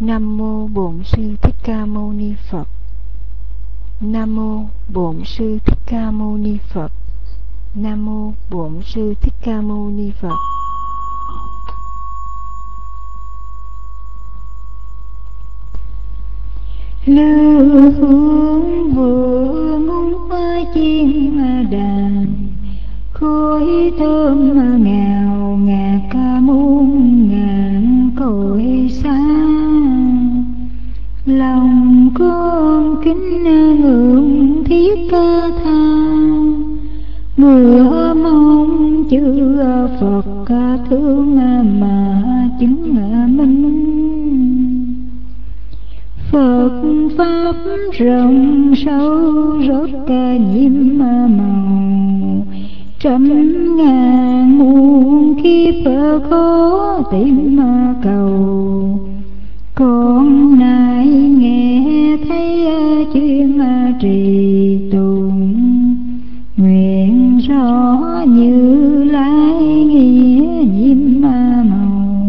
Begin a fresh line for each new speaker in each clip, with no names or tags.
Nam mô Bổn Sư Thích Ca Mâu Ni Phật. Nam mô Bổn Sư Thích Ca Mâu Ni Phật. Nam mô Bổn Sư Thích Ca Mâu Ni Phật. Lưu hướng vương ngôn hoa chiên đàn, khói thơm ngào ngạt ca muôn ngàn cội xa. Lòng con kính ngưỡng thiết ca tha, mưa mong chư Phật ca thương mà chứng minh. Phật pháp rộng sâu rất ca nhiễm màu, trăm ngàn muôn kiếp khó tìm cầu. Con nay nghe thấy chuyên trì tụng, nguyện rõ Như Lai nghĩa nhiễm màu.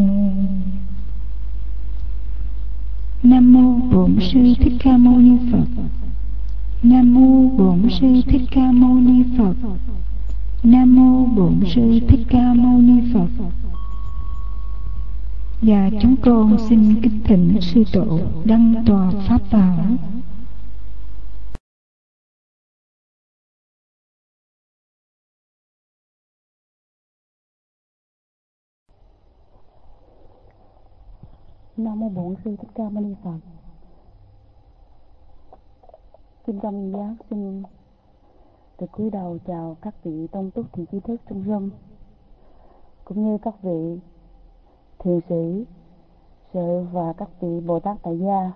Nam mô Bổn Sư Thích Ca Mâu Ni Phật. Nam mô Bổn Sư Thích Ca Mâu Ni Phật. Nam mô Bổn Sư Thích Ca Mâu Ni Phật. Và chúng con xin kính thỉnh sư tổ đăng tòa pháp bảo.
Nam mô Bổn Sư Thích Ca Mâu Ni Phật. Xin tâm giác xin từ cúi đầu chào các vị tông túc thiện tri thức trong room, cũng như các vị thiền sĩ sự và các vị Bồ Tát tại gia.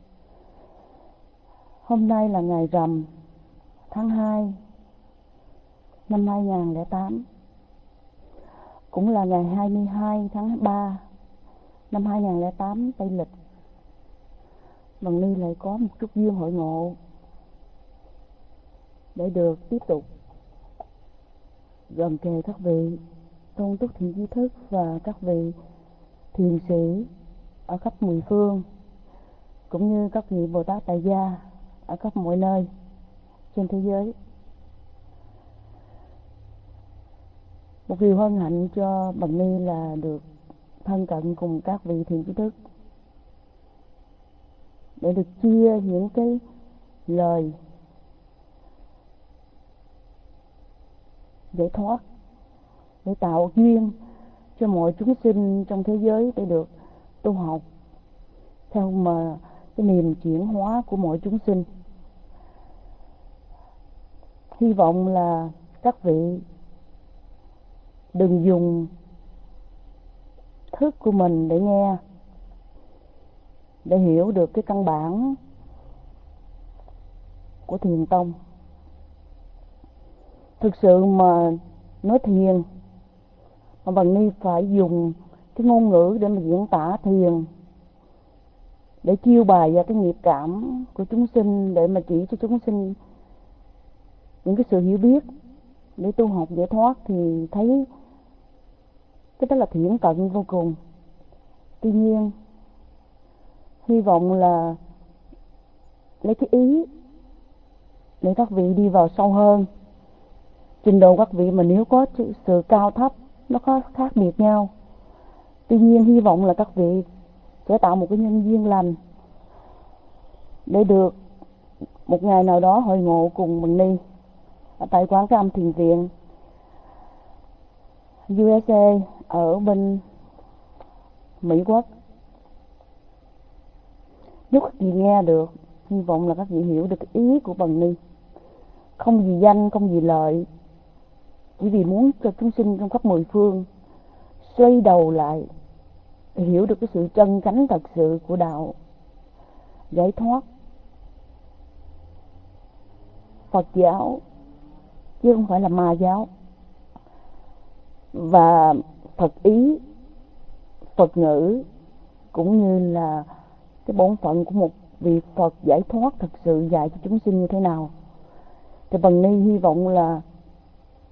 Hôm nay là ngày rằm tháng 2 năm 2008, cũng là ngày 22 tháng 3 năm 2008 Tây lịch. Bằng Ni lại có một chút duyên hội ngộ để được tiếp tục gần kề các vị tôn túc thiện tri thức và các vị thiền sĩ ở khắp mười phương, cũng như các vị Bồ Tát tại gia ở khắp mọi nơi trên thế giới. Một điều hân hạnh cho Bằng Ni là được thân cận cùng các vị thiền tri thức để được chia những cái lời giải thoát, để tạo duyên cho mọi chúng sinh trong thế giới để được tu học theo mà cái niềm chuyển hóa của mọi chúng sinh. Hy vọng là các vị đừng dùng thức của mình để nghe, để hiểu được cái căn bản của thiền tông. Thực sự mà nói thiền mà Bằng Ni phải dùng cái ngôn ngữ để mà diễn tả thiền, để chiêu bài ra cái nghiệp cảm của chúng sinh, để mà chỉ cho chúng sinh những cái sự hiểu biết để tu học giải thoát, thì thấy cái đó là thiển cận vô cùng. Tuy nhiên hy vọng là lấy cái ý để các vị đi vào sâu hơn. Trình độ các vị mà nếu có sự cao thấp nó có khác biệt nhau, tuy nhiên hy vọng là các vị sẽ tạo một cái nhân duyên lành để được một ngày nào đó hội ngộ cùng Bằng Ni ở tại quán Cái Âm Thiền Viện USA ở bên Mỹ Quốc. Nếu các vị nghe được, hy vọng là các vị hiểu được cái ý của Bằng Ni, không vì danh, không vì lợi, chỉ vì muốn cho chúng sinh trong khắp mười phương xoay đầu lại để hiểu được cái sự chân chánh thật sự của đạo giải thoát Phật giáo, chứ không phải là ma giáo. Và Phật ý, Phật ngữ, cũng như là cái bổn phận của một vị Phật giải thoát thật sự dạy cho chúng sinh như thế nào. Thì Bằng Ni hy vọng là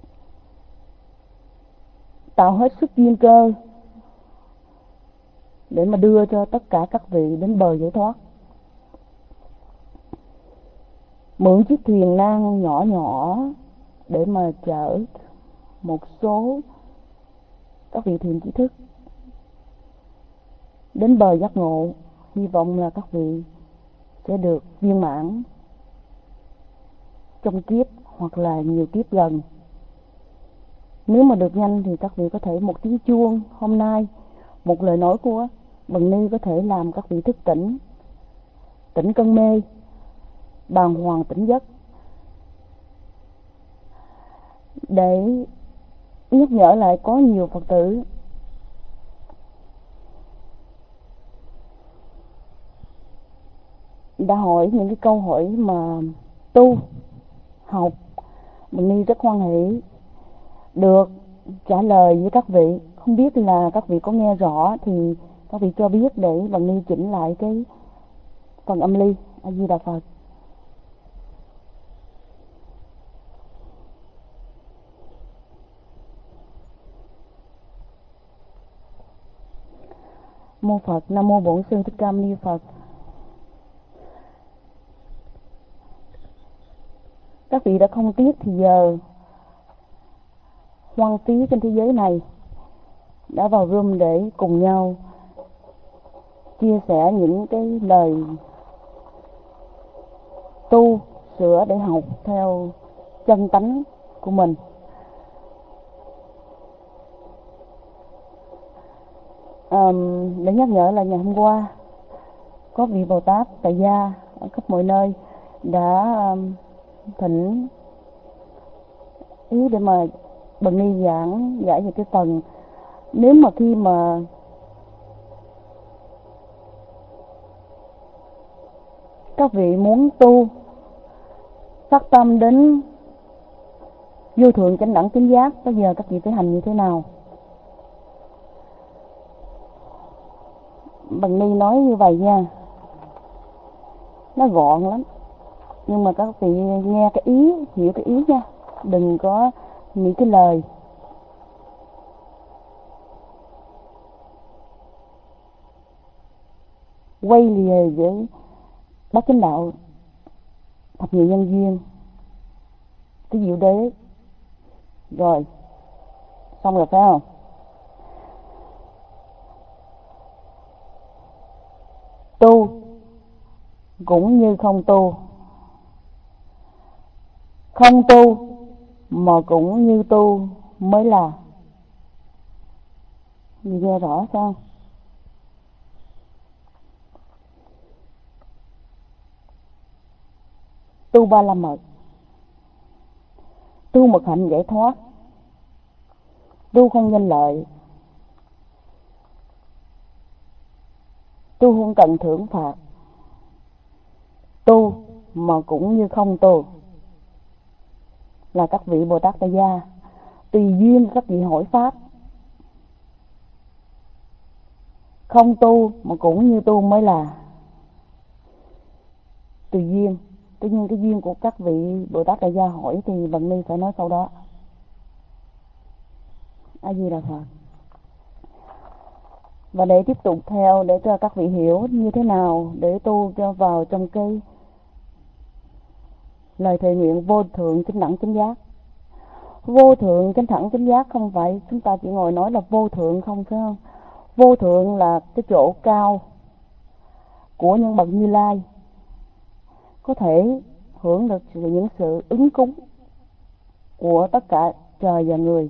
tạo hết sức duyên cơ để mà đưa cho tất cả các vị đến bờ giải thoát. Mượn chiếc thuyền nan nhỏ nhỏ để mà chở một số các vị thiền trí thức đến bờ giác ngộ. Hy vọng là các vị sẽ được viên mãn trong kiếp hoặc là nhiều kiếp gần. Nếu mà được nhanh thì các vị có thể một tiếng chuông hôm nay, một lời nói của Bằng Ni có thể làm các vị thức tỉnh, tỉnh cơn mê, bàng hoàng tỉnh giấc, để nhắc nhở lại có nhiều Phật tử đã hỏi những cái câu hỏi mà tu học. Bằng Ni rất hoan hỷ được trả lời với các vị. Không biết là các vị có nghe rõ thì các vị cho biết để Bằng Ni chỉnh lại cái phần âm ly. A Di Đà Phật. Mô Phật. Nam mô Bổn Sư Thích Ca Mâu Ni Phật. Các vị đã không tiếc thì giờ hoang phí trên thế giới này, đã vào room để cùng nhau chia sẻ những cái lời tu sửa để học theo chân tánh của mình. Để nhắc nhở là ngày hôm qua có vị Bồ Tát tại gia ở khắp mọi nơi đã thỉnh ý để mà Bằng Ni giảng giải về cái phần nếu mà khi mà các vị muốn tu phát tâm đến vô thượng chánh đẳng chánh giác, bây giờ các vị phải hành như thế nào? Bằng Ni nói như vậy nha, nó gọn lắm, nhưng mà các vị nghe cái ý, hiểu cái ý nha, đừng có nghĩ cái lời. Quay lìa với bát chánh đạo thập nhị nhân duyên, cái diệu đế, rồi xong rồi phải không? Tu cũng như không tu, không tu mà cũng như tu mới là. Vì nghe rõ sao? Tu ba la mật, tu mật hạnh giải thoát, tu không danh lợi, tu không cần thưởng phạt, tu mà cũng như không tu, là các vị Bồ Tát Tại Gia. Tùy duyên các vị hỏi pháp, không tu mà cũng như tu mới là. Tùy duyên, tuy nhiên cái duyên của các vị Bồ Tát Tại Gia hỏi thì Bằng Ni phải nói sau đó. A Di Đà Phật. Và để tiếp tục theo, để cho các vị hiểu như thế nào để tu cho vào trong cái lời thề nguyện vô thượng chánh đẳng chánh giác. Vô thượng chánh đẳng chánh giác không phải chúng ta chỉ ngồi nói là vô thượng không, phải không? Vô thượng là cái chỗ cao của những bậc Như Lai, có thể hưởng được những sự ứng cúng của tất cả trời và người.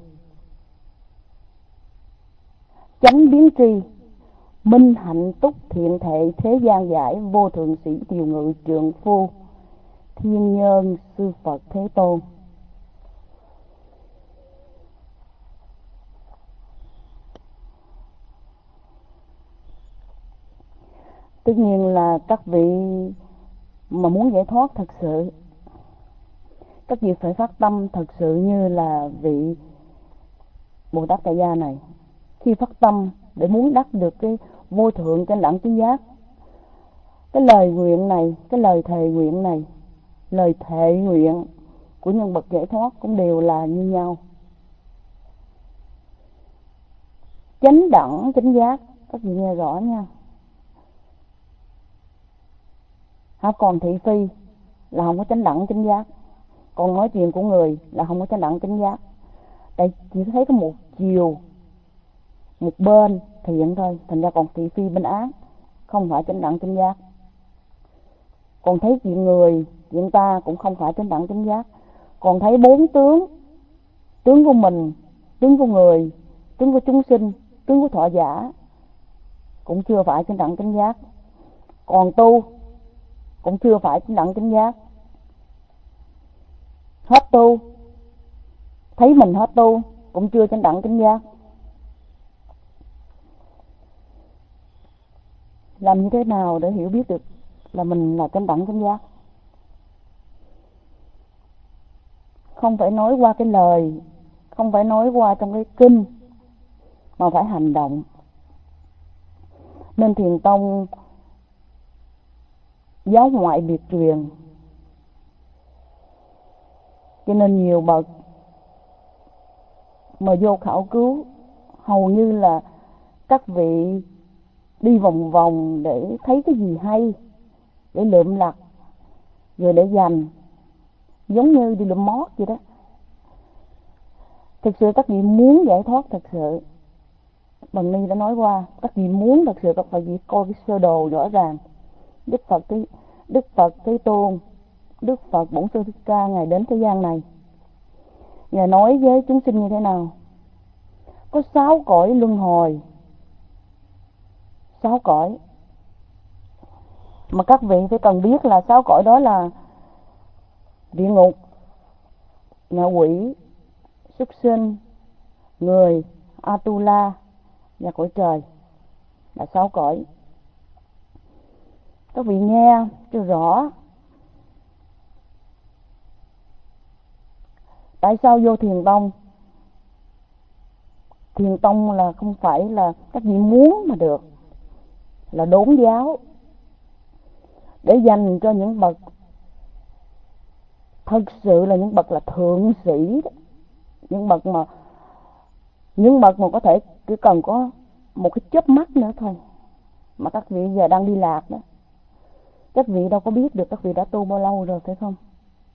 Chánh biến tri, minh hạnh túc thiện thệ, thế gian giải, vô thượng sĩ tiều ngự, trượng phu thiên nhân sư Phật Thế Tôn. Tất nhiên là các vị mà muốn giải thoát thật sự, các vị phải phát tâm thật sự như là vị Bồ Tát Tại Gia này. Khi phát tâm để muốn đắc được cái vô thượng chánh đẳng chánh giác, cái lời nguyện này, cái lời thề nguyện này, lời thệ nguyện của nhân bậc giải thoát cũng đều là như nhau. Chánh đẳng chánh giác Các vị nghe rõ nha. Còn thị phi là không có chánh đẳng chánh giác, còn nói chuyện của người là không có chánh đẳng chánh giác. Tại chỉ thấy có một chiều, một bên thiện thôi, thành ra còn thị phi bên ác, không phải chánh đẳng chánh giác. Còn thấy chuyện người, chuyện ta cũng không phải chánh đẳng chánh giác. Còn thấy bốn tướng, tướng của mình, tướng của người, tướng của chúng sinh, tướng của thọ giả, cũng chưa phải chánh đẳng chánh giác. Còn tu cũng chưa phải chánh đẳng chánh giác. Hết tu, thấy mình hết tu cũng chưa chánh đẳng chánh giác. Làm như thế nào để hiểu biết được là mình là chánh đẳng chánh giác? Không phải nói qua cái lời, không phải nói qua trong cái kinh, mà phải hành động. Nên Thiền tông giáo ngoại biệt truyền, cho nên nhiều bậc mà vô khảo cứu, hầu như là các vị đi vòng vòng để thấy cái gì hay, để lượm lặt, rồi để dành, giống như đi lượm mót vậy đó. Thực sự các vị muốn giải thoát thật sự, Bằng Ni đã nói qua, các vị muốn thật sự các vị coi cái sơ đồ rõ ràng. Đức Phật Thế Tôn, Đức Phật Bổn Sư Thích Ca, Ngài đến thế gian này, Ngài nói với chúng sinh như thế nào? Có 6 cõi luân hồi, 6 cõi. Mà các vị phải cần biết là 6 cõi đó là địa ngục, ngạ quỷ, súc sinh, người, Atula và cõi trời, là 6 cõi. Các vị nghe cho rõ. Tại sao vô Thiền tông? Thiền tông là không phải là các vị muốn mà được, là đốn giáo, để dành cho những bậc thực sự là những bậc là thượng sĩ đó. Những bậc mà có thể chỉ cần có một cái chớp mắt nữa thôi mà các vị giờ đang đi lạc đó. Các vị đâu có biết được các vị đã tu bao lâu rồi, phải không?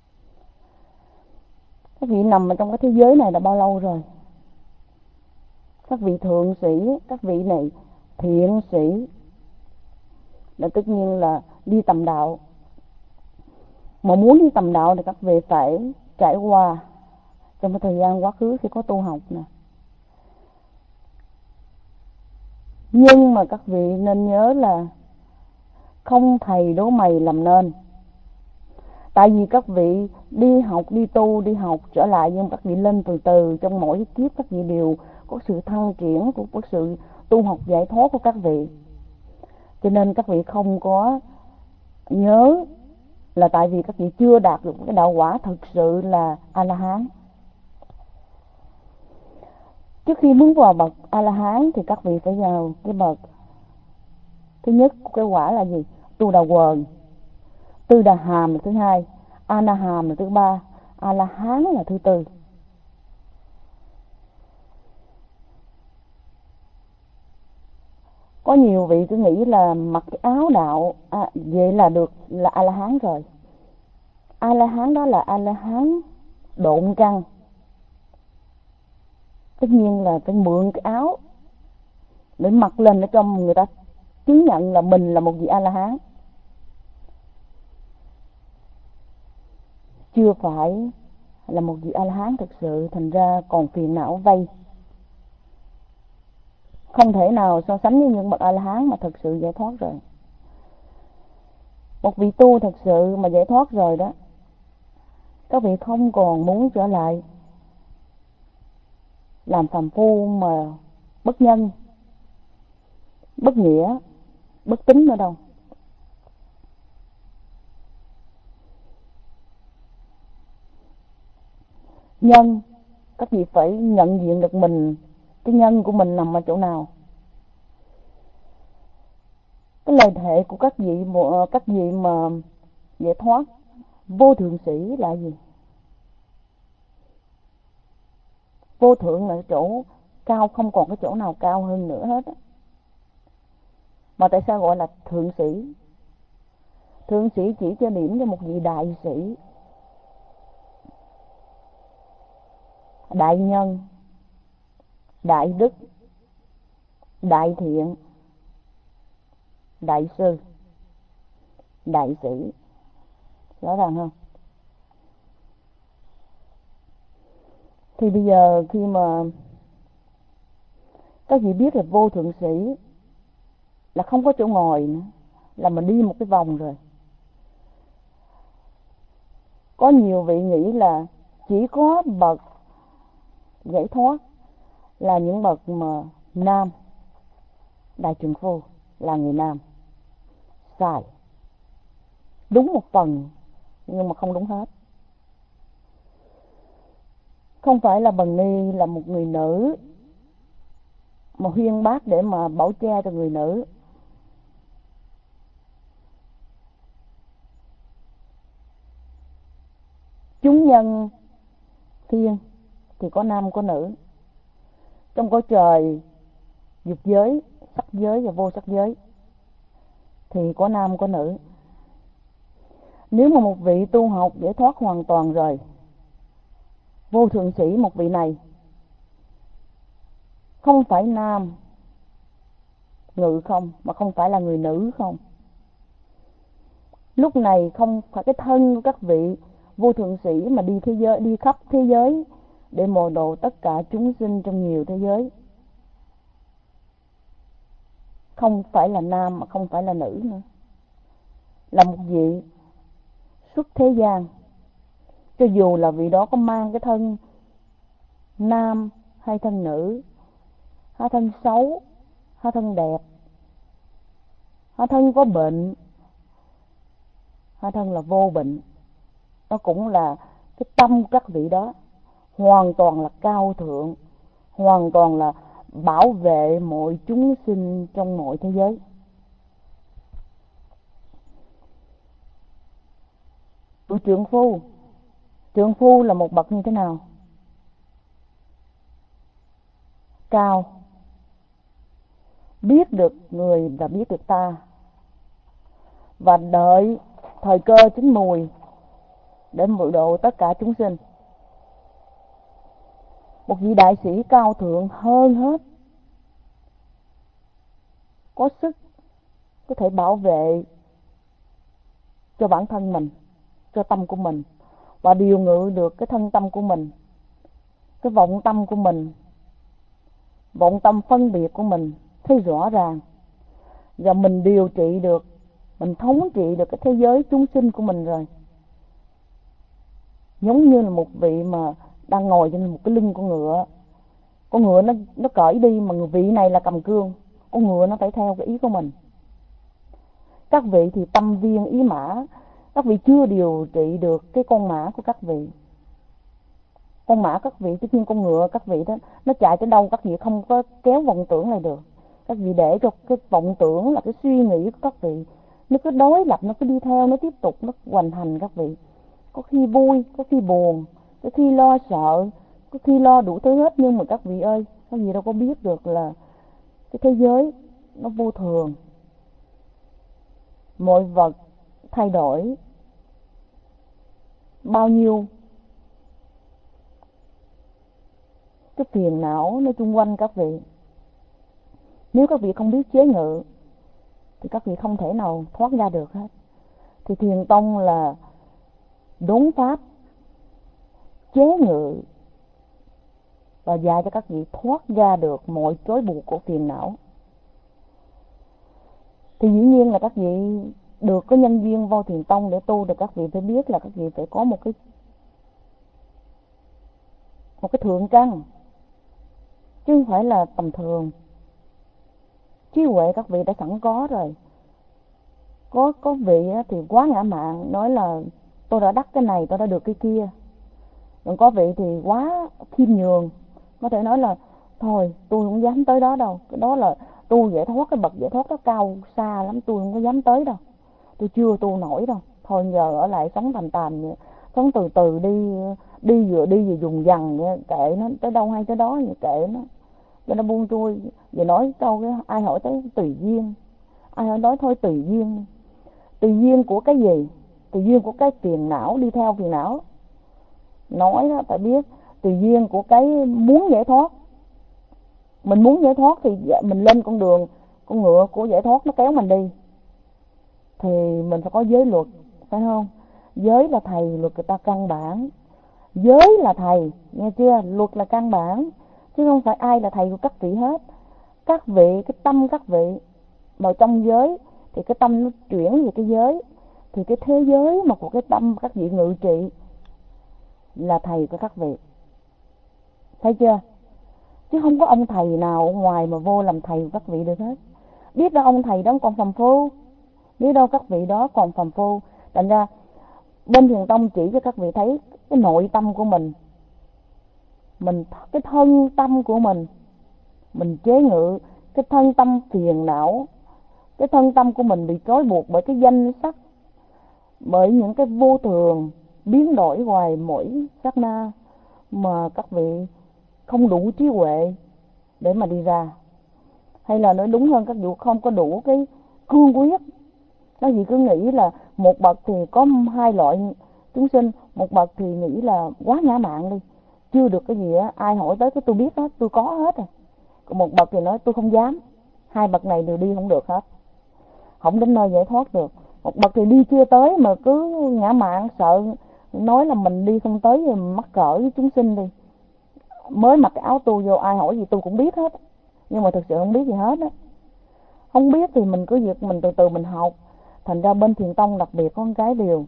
Các vị nằm ở trong cái thế giới này đã bao lâu rồi? Các vị thượng sĩ, các vị này thiện sĩ, là tất nhiên là đi tầm đạo. Mà muốn đi tầm đạo thì các vị phải trải qua trong cái thời gian quá khứ khi có tu học nè. Nhưng mà các vị nên nhớ là không thầy đố mày làm nên. Tại vì các vị đi học, đi tu, đi học trở lại, nhưng các vị lên từ từ. Trong mỗi kiếp các vị đều có sự thăng triển, có sự tu học giải thoát của các vị. Cho nên các vị không có nhớ là tại vì các vị chưa đạt được cái đạo quả thực sự là A-la-hán. Trước khi bước vào bậc A-la-hán thì các vị phải vào cái bậc thứ nhất của cái quả là gì? Tu đà quần, tư đà hàm là thứ hai, A-na-hàm là thứ ba, A-la-hán là thứ tư. Có nhiều vị cứ nghĩ là mặc cái áo đạo vậy là được, là A-la-hán rồi. A-la-hán đó là A-la-hán độn căn. Tất nhiên là phải mượn cái áo để mặc lên để cho người ta chứng nhận là mình là một vị A-la-hán. Chưa phải là một vị A-la-hán thực sự, thành ra còn phiền não vây. Không thể nào so sánh với những bậc A-la-hán mà thực sự giải thoát rồi. Một vị tu thật sự mà giải thoát rồi đó, các vị không còn muốn trở lại làm phàm phu mà bất nhân, bất nghĩa, bất tín nữa đâu. Nhân, các vị phải nhận diện được mình, cái nhân của mình nằm ở chỗ nào. Cái lời thệ của các vị mà giải thoát vô thượng sĩ là gì? Vô thượng là chỗ cao, không còn cái chỗ nào cao hơn nữa hết á. Mà tại sao gọi là thượng sĩ? Thượng sĩ chỉ cho điểm cho một vị đại sĩ, đại nhân, đại đức, đại thiện, đại sư, đại sĩ. Rõ ràng không? Thì bây giờ khi mà các vị biết là vô thượng sĩ là không có chỗ ngồi nữa, là mình đi một cái vòng rồi. Có nhiều vị nghĩ là chỉ có bậc giải thoát là những bậc mà nam, đại trượng phu là người nam. Sai. Đúng một phần nhưng mà không đúng hết. Không phải là Bần Ni là một người nữ mà huyên bác để mà bảo che cho người nữ. Chúng nhân thiên thì có nam có nữ. Trong cõi trời dục giới, sắc giới và vô sắc giới thì có nam có nữ. Nếu mà một vị tu học giải thoát hoàn toàn rồi, vô thượng sĩ một vị này không phải nam ngự không, mà không phải là người nữ không. Lúc này không phải cái thân của các vị vô thượng sĩ mà đi thế giới, đi khắp thế giới để mồi độ tất cả chúng sinh trong nhiều thế giới. Không phải là nam mà không phải là nữ nữa, là một vị xuất thế gian. Cho dù là vị đó có mang cái thân nam hay thân nữ, hay thân xấu, hay thân đẹp, hay thân có bệnh, hay thân là vô bệnh, nó cũng là cái tâm của các vị đó hoàn toàn là cao thượng, hoàn toàn là bảo vệ mọi chúng sinh trong mọi thế giới. Trượng phu là một bậc như thế nào? Cao, biết được người và biết được ta, và đợi thời cơ chín mùi để mượn độ tất cả chúng sinh. Một vị đại sĩ cao thượng hơn hết, có sức có thể bảo vệ cho bản thân mình, cho tâm của mình, và điều ngự được cái thân tâm của mình, cái vọng tâm của mình, vọng tâm phân biệt của mình thấy rõ ràng, và mình điều trị được, mình thống trị được cái thế giới chúng sinh của mình rồi. Giống như là một vị mà đang ngồi trên một cái lưng con ngựa. Con ngựa nó cởi đi mà người vị này là cầm cương, con ngựa nó phải theo cái ý của mình. Các vị thì tâm viên ý mã, các vị chưa điều trị được cái con mã của các vị. Con mã các vị, tất nhiên con ngựa các vị đó, nó chạy tới đâu các vị không có kéo vọng tưởng lại được. Các vị để cho cái vọng tưởng là cái suy nghĩ của các vị, nó cứ đối lập, nó cứ đi theo, nó tiếp tục, nó hoành hành các vị. Có khi vui, có khi buồn, có khi lo sợ, có khi lo đủ thứ hết. Nhưng mà các vị ơi, các vị đâu có biết được là cái thế giới nó vô thường, mọi vật thay đổi, bao nhiêu cái phiền não nó chung quanh các vị. Nếu các vị không biết chế ngự thì các vị không thể nào thoát ra được hết. Thì Thiền Tông là đốn pháp, chế ngự và dạy cho các vị thoát ra được mọi trói buộc của phiền não. Thì dĩ nhiên là các vị được có nhân duyên vào Thiền Tông để tu, thì các vị phải biết là các vị phải có một cái thượng căn, chứ không phải là tầm thường. Trí huệ các vị đã sẵn có rồi. Có vị thì quá ngã mạn, nói là tôi đã đắc cái này, tôi đã được cái kia. Còn có vị thì quá khiêm nhường, có thể nói là thôi tôi không dám tới đó đâu, cái đó là tu giải thoát, cái bậc giải thoát đó cao xa lắm, tôi không có dám tới đâu, tôi chưa tu nổi đâu, thôi giờ ở lại sống tàm sống từ từ đi vừa dùng dần, kệ nó, tới đâu hay tới đó, kệ nó, cho nó buông trôi. Vậy nói câu cái ai hỏi tới tùy duyên, Ai nói thôi tùy duyên. Tùy duyên của cái gì? Tùy duyên của cái phiền não, đi theo phiền não. Nói đó phải biết tùy duyên của cái muốn giải thoát. Mình muốn giải thoát thì mình lên con đường, con ngựa của giải thoát nó kéo mình đi, thì mình phải có giới luật, phải không? Giới là thầy, luật người ta căn bản. Giới là thầy, nghe chưa? Luật là căn bản, chứ không phải ai là thầy của các vị hết. Các vị, cái tâm các vị vào trong giới thì cái tâm nó chuyển về cái giới, thì cái thế giới mà của cái tâm các vị ngự trị là thầy của các vị, thấy chưa? Chứ không có ông thầy nào ngoài mà vô làm thầy của các vị được hết. Biết đâu ông thầy đó còn phàm phu, biết đâu các vị đó còn phàm phu. Thành ra bên Thiền Tông chỉ cho các vị thấy cái nội tâm của mình, cái thân tâm của mình chế ngự cái thân tâm phiền não. Cái thân tâm của mình bị trói buộc bởi cái danh sắc, bởi những cái vô thường biến đổi hoài mỗi sát na, mà các vị không đủ trí huệ để mà đi ra. Hay là nói đúng hơn, các vị không có đủ cái cương quyết. Các vị cứ nghĩ là một bậc thì có hai loại chúng sinh, một bậc thì nghĩ là quá ngã mạn đi, chưa được cái gì á, ai hỏi tới cái tôi biết hết, tôi có hết rồi. Còn một bậc thì nói tôi không dám. Hai bậc này đều đi không được hết, không đến nơi giải thoát được. Một bậc thì đi chưa tới mà cứ ngã mạn, sợ nói là mình đi không tới rồi mắc cỡ với chúng sinh đi. Mới mặc cái áo tu vô, ai hỏi gì tôi cũng biết hết, nhưng mà thực sự không biết gì hết á. Không biết thì mình cứ việc mình từ từ mình học. Thành ra bên Thiền Tông đặc biệt có một cái điều,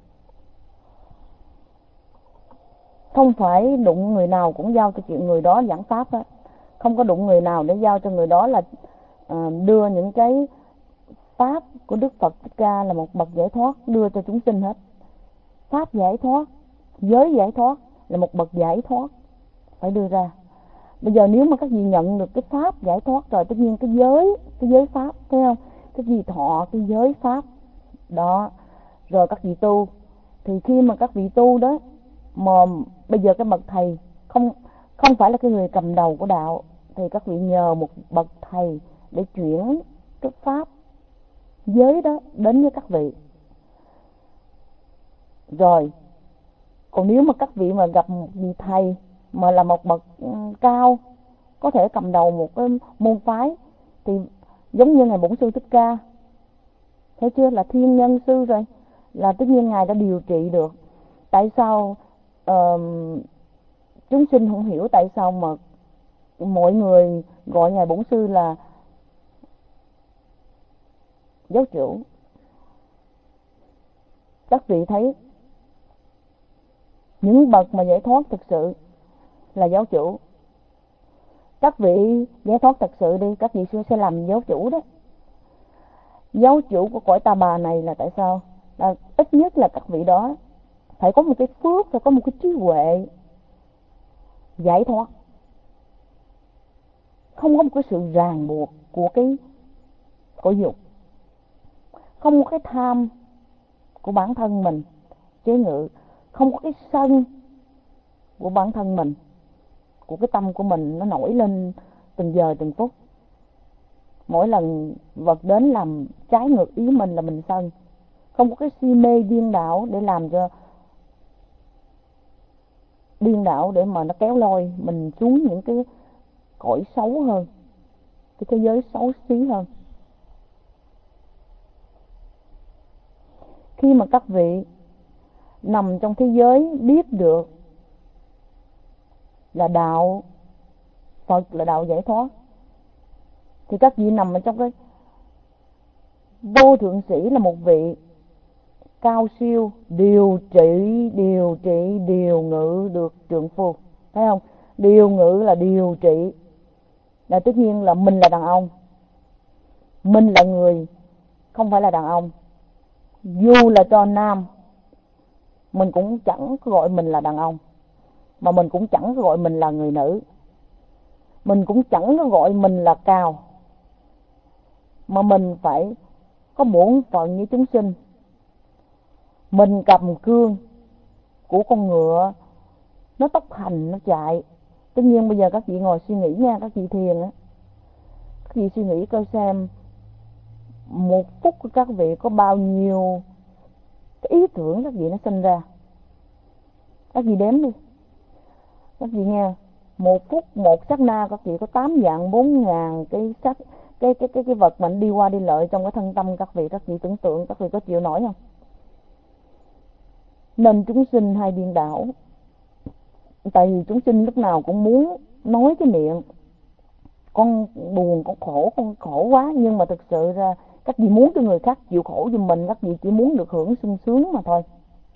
không phải đụng người nào cũng giao cho chuyện người đó giảng pháp á. Không có đụng người nào để giao cho người đó là đưa những cái pháp của Đức Phật Thích Ca là một bậc giải thoát đưa cho chúng sinh hết. Pháp giải thoát, giới giải thoát là một bậc giải thoát phải đưa ra. Bây giờ nếu mà các vị nhận được cái pháp giải thoát rồi, tất nhiên cái giới pháp, thấy không? Các vị thọ cái giới pháp đó, rồi các vị tu. Thì khi mà các vị tu đó, mà bây giờ cái bậc thầy không phải là cái người cầm đầu của đạo, thì các vị nhờ một bậc thầy để chuyển cái pháp giới đó đến với các vị. Rồi còn nếu mà các vị mà gặp một vị thầy mà là một bậc cao, có thể cầm đầu một cái môn phái, thì giống như ngài Bổn Sư Thích Ca, thấy chưa, là thiên nhân sư rồi, là tất nhiên ngài đã điều trị được. Tại sao chúng sinh không hiểu tại sao mà mọi người gọi ngài Bổn Sư là giáo chủ? Các vị thấy những bậc mà giải thoát thực sự là giáo chủ. Các vị giải thoát thật sự đi, các vị sẽ làm giáo chủ đó. Giáo chủ của cõi Ta Bà này là tại sao? Là ít nhất là các vị đó phải có một cái phước, phải có một cái trí huệ giải thoát, không có một cái sự ràng buộc của cái cõi dục, không có cái tham của bản thân mình chế ngự, không có cái sân của bản thân mình, của cái tâm của mình nó nổi lên từng giờ từng phút. Mỗi lần vật đến làm trái ngược ý mình là mình sân. Không có cái si mê điên đảo để làm cho điên đảo, để mà nó kéo lôi mình xuống những cái cõi xấu hơn, cái thế giới xấu xí hơn. Khi mà các vị nằm trong thế giới biết được là đạo Phật là đạo giải thoát, thì các vị nằm ở trong cái vô thượng sĩ, là một vị cao siêu điều ngự được trượng phu, thấy không? Điều ngự là điều trị, là tất nhiên là mình là đàn ông, mình là người không phải là đàn ông. Dù là cho nam, mình cũng chẳng gọi mình là đàn ông, mà mình cũng chẳng gọi mình là người nữ, mình cũng chẳng gọi mình là cao, mà mình phải có bổn phận với chúng sinh. Mình cầm cương của con ngựa, nó tốc hành, nó chạy. Tất nhiên bây giờ các vị ngồi suy nghĩ nha, các vị thiền á, các vị suy nghĩ coi xem một phút của các vị có bao nhiêu cái ý tưởng các vị nó sinh ra. Các vị đếm đi, các vị nghe, một phút, một sát na các vị có 8 vạn 4 ngàn cái vật mà đi qua đi lại trong cái thân tâm các vị tưởng tượng, các vị có chịu nổi không? Nên chúng sinh hay điên đảo. Tại vì chúng sinh lúc nào cũng muốn nói cái miệng con buồn, con khổ quá, nhưng mà thực sự ra các vị muốn cho người khác chịu khổ giùm mình, các vị chỉ muốn được hưởng sung sướng mà thôi.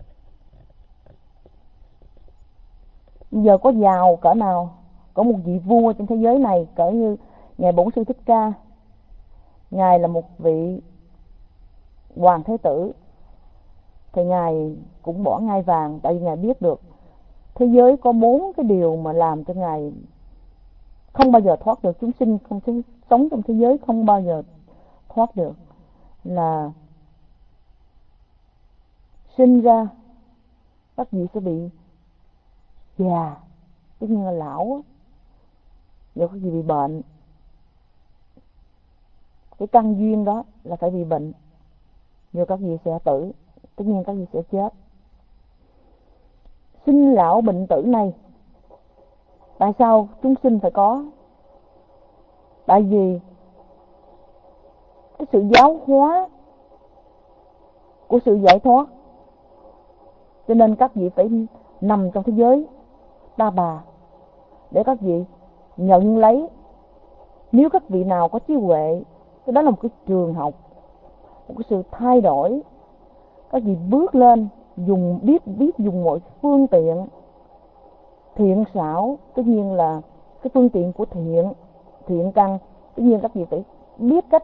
Giờ có giàu cỡ nào, có một vị vua trên thế giới này cỡ như ngài Bổn Sư Thích Ca, ngài là một vị hoàng thế tử, thì ngài cũng bỏ ngai vàng, tại vì ngài biết được thế giới có 4 cái điều mà làm cho ngài không bao giờ thoát được, chúng sinh không sống trong thế giới không bao giờ thoát được, là sinh ra các vị sẽ bị già, tất nhiên là lão, rồi các vị bị bệnh, cái căn duyên đó là phải bị bệnh, rồi các vị sẽ tử, tất nhiên các vị sẽ chết. Sinh lão bệnh tử này tại sao chúng sinh phải có? Tại vì cái sự giáo hóa của sự giải thoát, cho nên các vị phải nằm trong thế giới Ta Bà để các vị nhận lấy. Nếu các vị nào có trí huệ, cái đó là một cái trường học, một cái sự thay đổi. Các vị bước lên, biết dùng mọi phương tiện thiện xảo, tất nhiên là cái phương tiện của thiện căn, tất nhiên các vị phải biết cách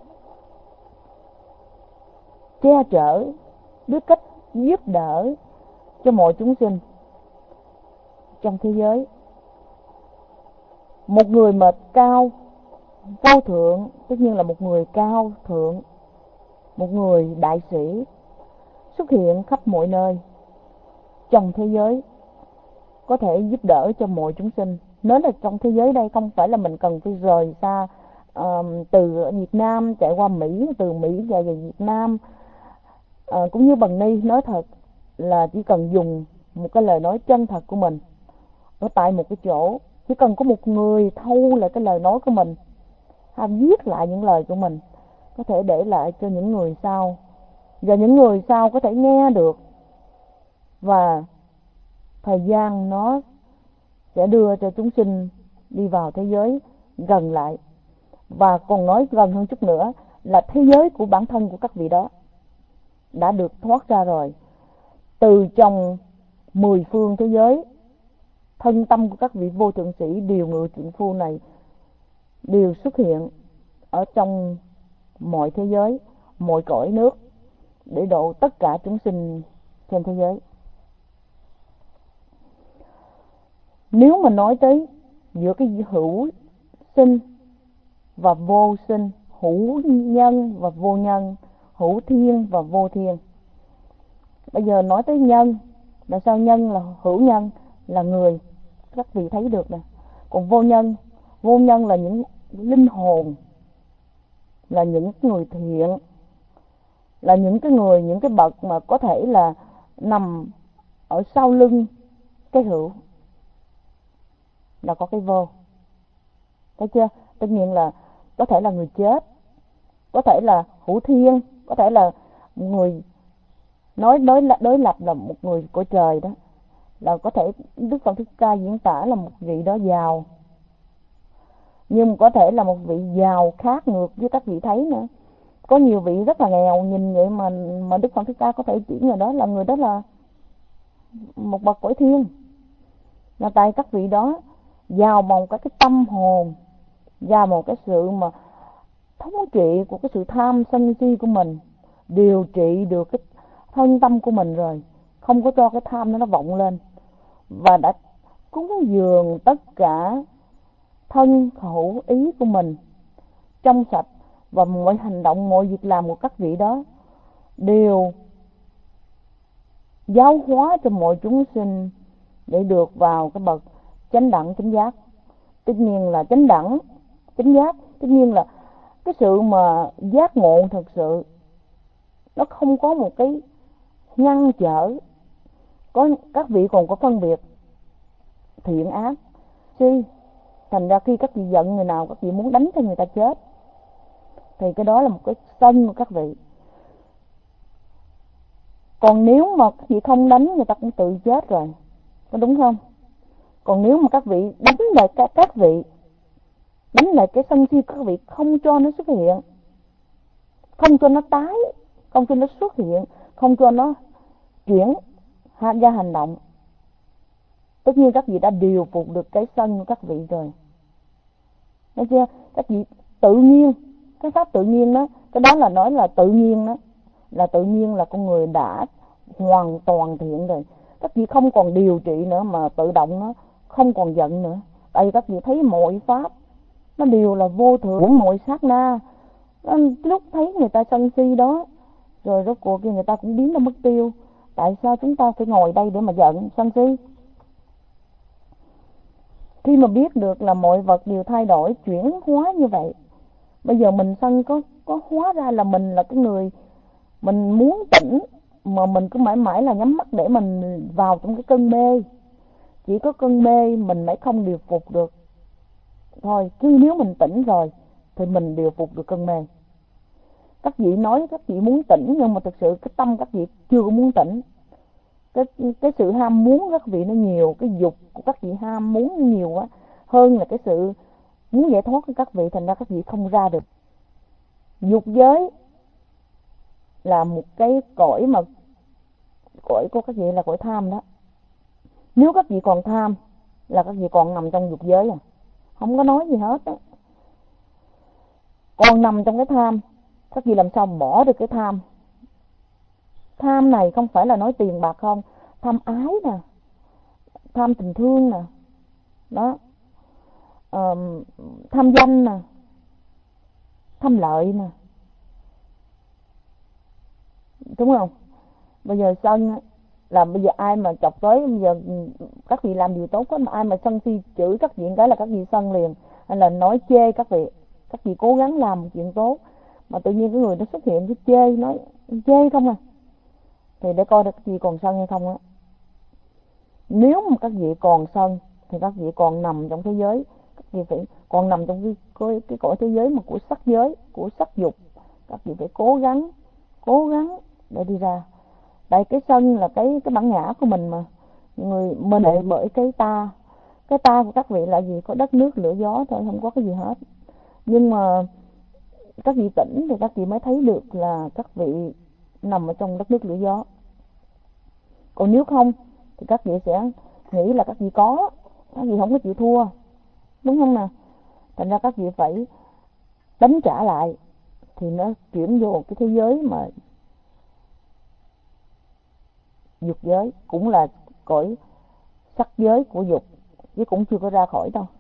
che chở, biết cách giúp đỡ cho mọi chúng sinh trong thế giới. Một người mà cao vô thượng, tất nhiên là một người cao thượng, một người đại sĩ xuất hiện khắp mọi nơi trong thế giới, có thể giúp đỡ cho mọi chúng sinh. Nếu là trong thế giới đây không phải là mình cần phải rời xa, từ Việt Nam chạy qua Mỹ, từ Mỹ chạy về Việt Nam. Cũng như Bằng Ni nói thật là chỉ cần dùng một cái lời nói chân thật của mình ở tại một cái chỗ, chỉ cần có một người thâu lại cái lời nói của mình, viết lại những lời của mình, có thể để lại cho những người sau, và những người sau có thể nghe được, và thời gian nó sẽ đưa cho chúng sinh đi vào thế giới gần lại. Và còn nói gần hơn chút nữa là thế giới của bản thân của các vị đó đã được thoát ra rồi. Từ trong 10 phương thế giới, thân tâm của các vị vô thượng sĩ điều ngự trượng phu này đều xuất hiện ở trong mọi thế giới, mọi cõi nước để độ tất cả chúng sinh trên thế giới. Nếu mà nói tới giữa cái hữu sinh và vô sinh, hữu nhân và vô nhân, hữu thiên và vô thiên. Bây giờ nói tới nhân, là sao? Nhân là hữu nhân, là người, các vị thấy được nè. Còn vô nhân là những linh hồn, là những người thiện, là những cái người, những cái bậc mà có thể là nằm ở sau lưng cái hữu, là có cái vô. Thấy chưa? Tất nhiên là có thể là người chết, có thể là hữu thiên, có thể là một người đối lập là một người của trời đó, là có thể Đức Phật Thích Ca diễn tả là một vị đó giàu, nhưng có thể là một vị giàu khác ngược với các vị thấy nữa. Có nhiều vị rất là nghèo, nhìn vậy mà Đức Phật Thích Ca có thể chỉ người đó là một bậc cõi thiên, là tại các vị đó giàu một cái tâm hồn, giàu một cái sự mà thống trị của cái sự tham sân si của mình, điều trị được cái thân tâm của mình rồi, không có cho cái tham nó vọng lên, và đã cúng dường tất cả thân khẩu ý của mình trong sạch, và mọi hành động, mọi việc làm của các vị đó đều giáo hóa cho mọi chúng sinh để được vào cái bậc chánh đẳng chánh giác. Tất nhiên là chánh đẳng chánh giác, tất nhiên là cái sự mà giác ngộ thật sự nó không có một cái ngăn trở. Các vị còn có phân biệt thiện ác. Thành ra khi các vị giận người nào, các vị muốn đánh cho người ta chết, thì cái đó là một cái sân của các vị. Còn nếu mà các vị không đánh, người ta cũng tự chết rồi, có đúng không? Còn nếu mà các vị đánh lại các vị, đánh lại cái sân si các vị, không cho nó xuất hiện, không cho nó tái, không cho nó xuất hiện, không cho nó chuyển ra hành động, tất nhiên các vị đã điều phục được cái sân của các vị rồi. Thấy chưa? Các vị tự nhiên, cái pháp tự nhiên đó, cái đó là nói là tự nhiên đó, là tự nhiên là con người đã hoàn toàn thiện rồi. Các vị không còn điều trị nữa mà tự động nó không còn giận nữa. Tại vì các vị thấy mọi pháp nó đều là vô thường của mọi sát na. Lúc thấy người ta sân si đó, rồi rốt cuộc kia người ta cũng biến nó mất tiêu. Tại sao chúng ta phải ngồi đây để mà giận sân si? Khi mà biết được là mọi vật đều thay đổi, chuyển hóa như vậy, bây giờ mình sân có hóa ra là mình là cái người mình muốn tỉnh, mà mình cứ mãi mãi là nhắm mắt để mình vào trong cái cơn mê. Chỉ có cơn mê mình mới không điều phục được thôi, chứ nếu mình tỉnh rồi thì mình điều phục được cơn mê. Các vị nói các vị muốn tỉnh, nhưng mà thực sự cái tâm các vị chưa có muốn tỉnh. Cái sự ham muốn các vị nó nhiều, cái dục của các vị ham muốn nó nhiều quá, hơn là cái sự muốn giải thoát của các vị, thành ra các vị không ra được. Dục giới là một cái cõi mà cõi của các vị là cõi tham đó. Nếu các vị còn tham là các vị còn nằm trong dục giới à, không có nói gì hết á. Còn nằm trong cái tham, các vị làm sao bỏ được cái tham? Tham này không phải là nói tiền bạc không, tham ái nè, tham tình thương nè, đó, tham danh nè, tham lợi nè, đúng không? Bây giờ sân là bây giờ ai mà chọc tới, bây giờ các vị làm điều tốt quá mà ai mà sân si chửi các vị cái là các vị sân liền, hay là nói chê các vị cố gắng làm một chuyện tốt mà tự nhiên cái người nó xuất hiện cái chê, nói chê không à, thì để coi các vị còn sân hay không á. Nếu mà các vị còn sân thì các vị còn nằm trong thế giới, các vị phải còn nằm trong cái cõi thế giới mà của sắc giới, của sắc dục. Các vị phải cố gắng để đi ra. Tại cái sân là cái bản ngã của mình mà, mình lại bởi cái ta của các vị là gì? Có đất nước lửa gió thôi, không có cái gì hết. Nhưng mà các vị tỉnh thì các vị mới thấy được là các vị nằm ở trong đất nước lửa gió. Còn nếu không thì các vị sẽ nghĩ là các vị có, các vị không có chịu thua, đúng không nào? Thành ra các vị phải đánh trả lại thì nó chuyển vô cái thế giới mà dục giới, cũng là cõi sắc giới của dục, chứ cũng chưa có ra khỏi đâu.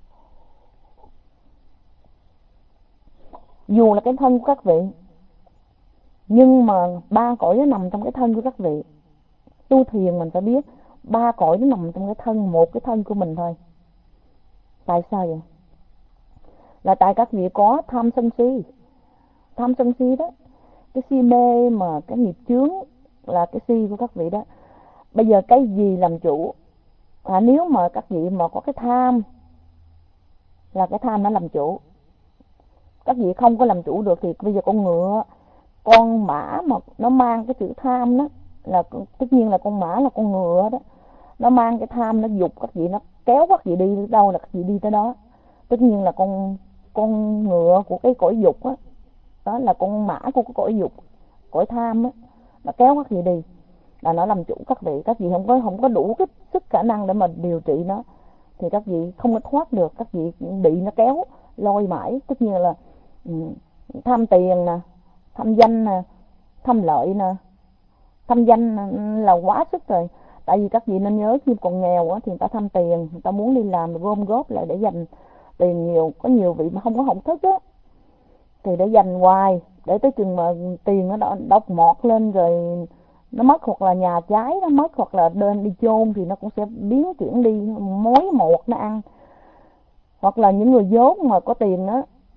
Dù là cái thân của các vị, nhưng mà ba cõi nó nằm trong cái thân của các vị. Tu thiền mình phải biết ba cõi nó nằm trong cái thân, một cái thân của mình thôi. Tại sao vậy? Là tại các vị có tham sân si. Tham sân si đó, cái si mê mà cái nghiệp chướng là cái si của các vị đó. Bây giờ cái gì làm chủ? Nếu mà các vị mà có cái tham, là cái tham nó làm chủ. Các vị không có làm chủ được thì bây giờ con ngựa, con mã mà nó mang cái chữ tham đó, là tất nhiên là con mã là con ngựa đó, nó mang cái tham, nó giục các vị, nó kéo các vị đi đâu là các vị đi tới đó. Tất nhiên là con ngựa của cái cõi dục á, đó là con mã của cái cõi dục, cõi tham á, nó kéo các vị đi, là nó làm chủ các vị. Các vị không có đủ cái sức khả năng để mà điều trị nó, thì các vị không có thoát được, các vị bị nó kéo lôi mãi. Tất nhiên là tham tiền nè, tham danh nè, tham lợi nè. Tham danh là quá sức rồi. Tại vì các vị nên nhớ khi còn nghèo á, thì người ta tham tiền, người ta muốn đi làm gom góp lại để dành tiền nhiều. Có nhiều vị mà không có học thức á, thì để dành hoài, để tới chừng mà tiền nó đọc mọt lên rồi nó mất, hoặc là nhà cháy nó mất, hoặc là đơn đi chôn thì nó cũng sẽ biến chuyển đi mối một nó ăn. Hoặc là những người vốn mà có tiền á,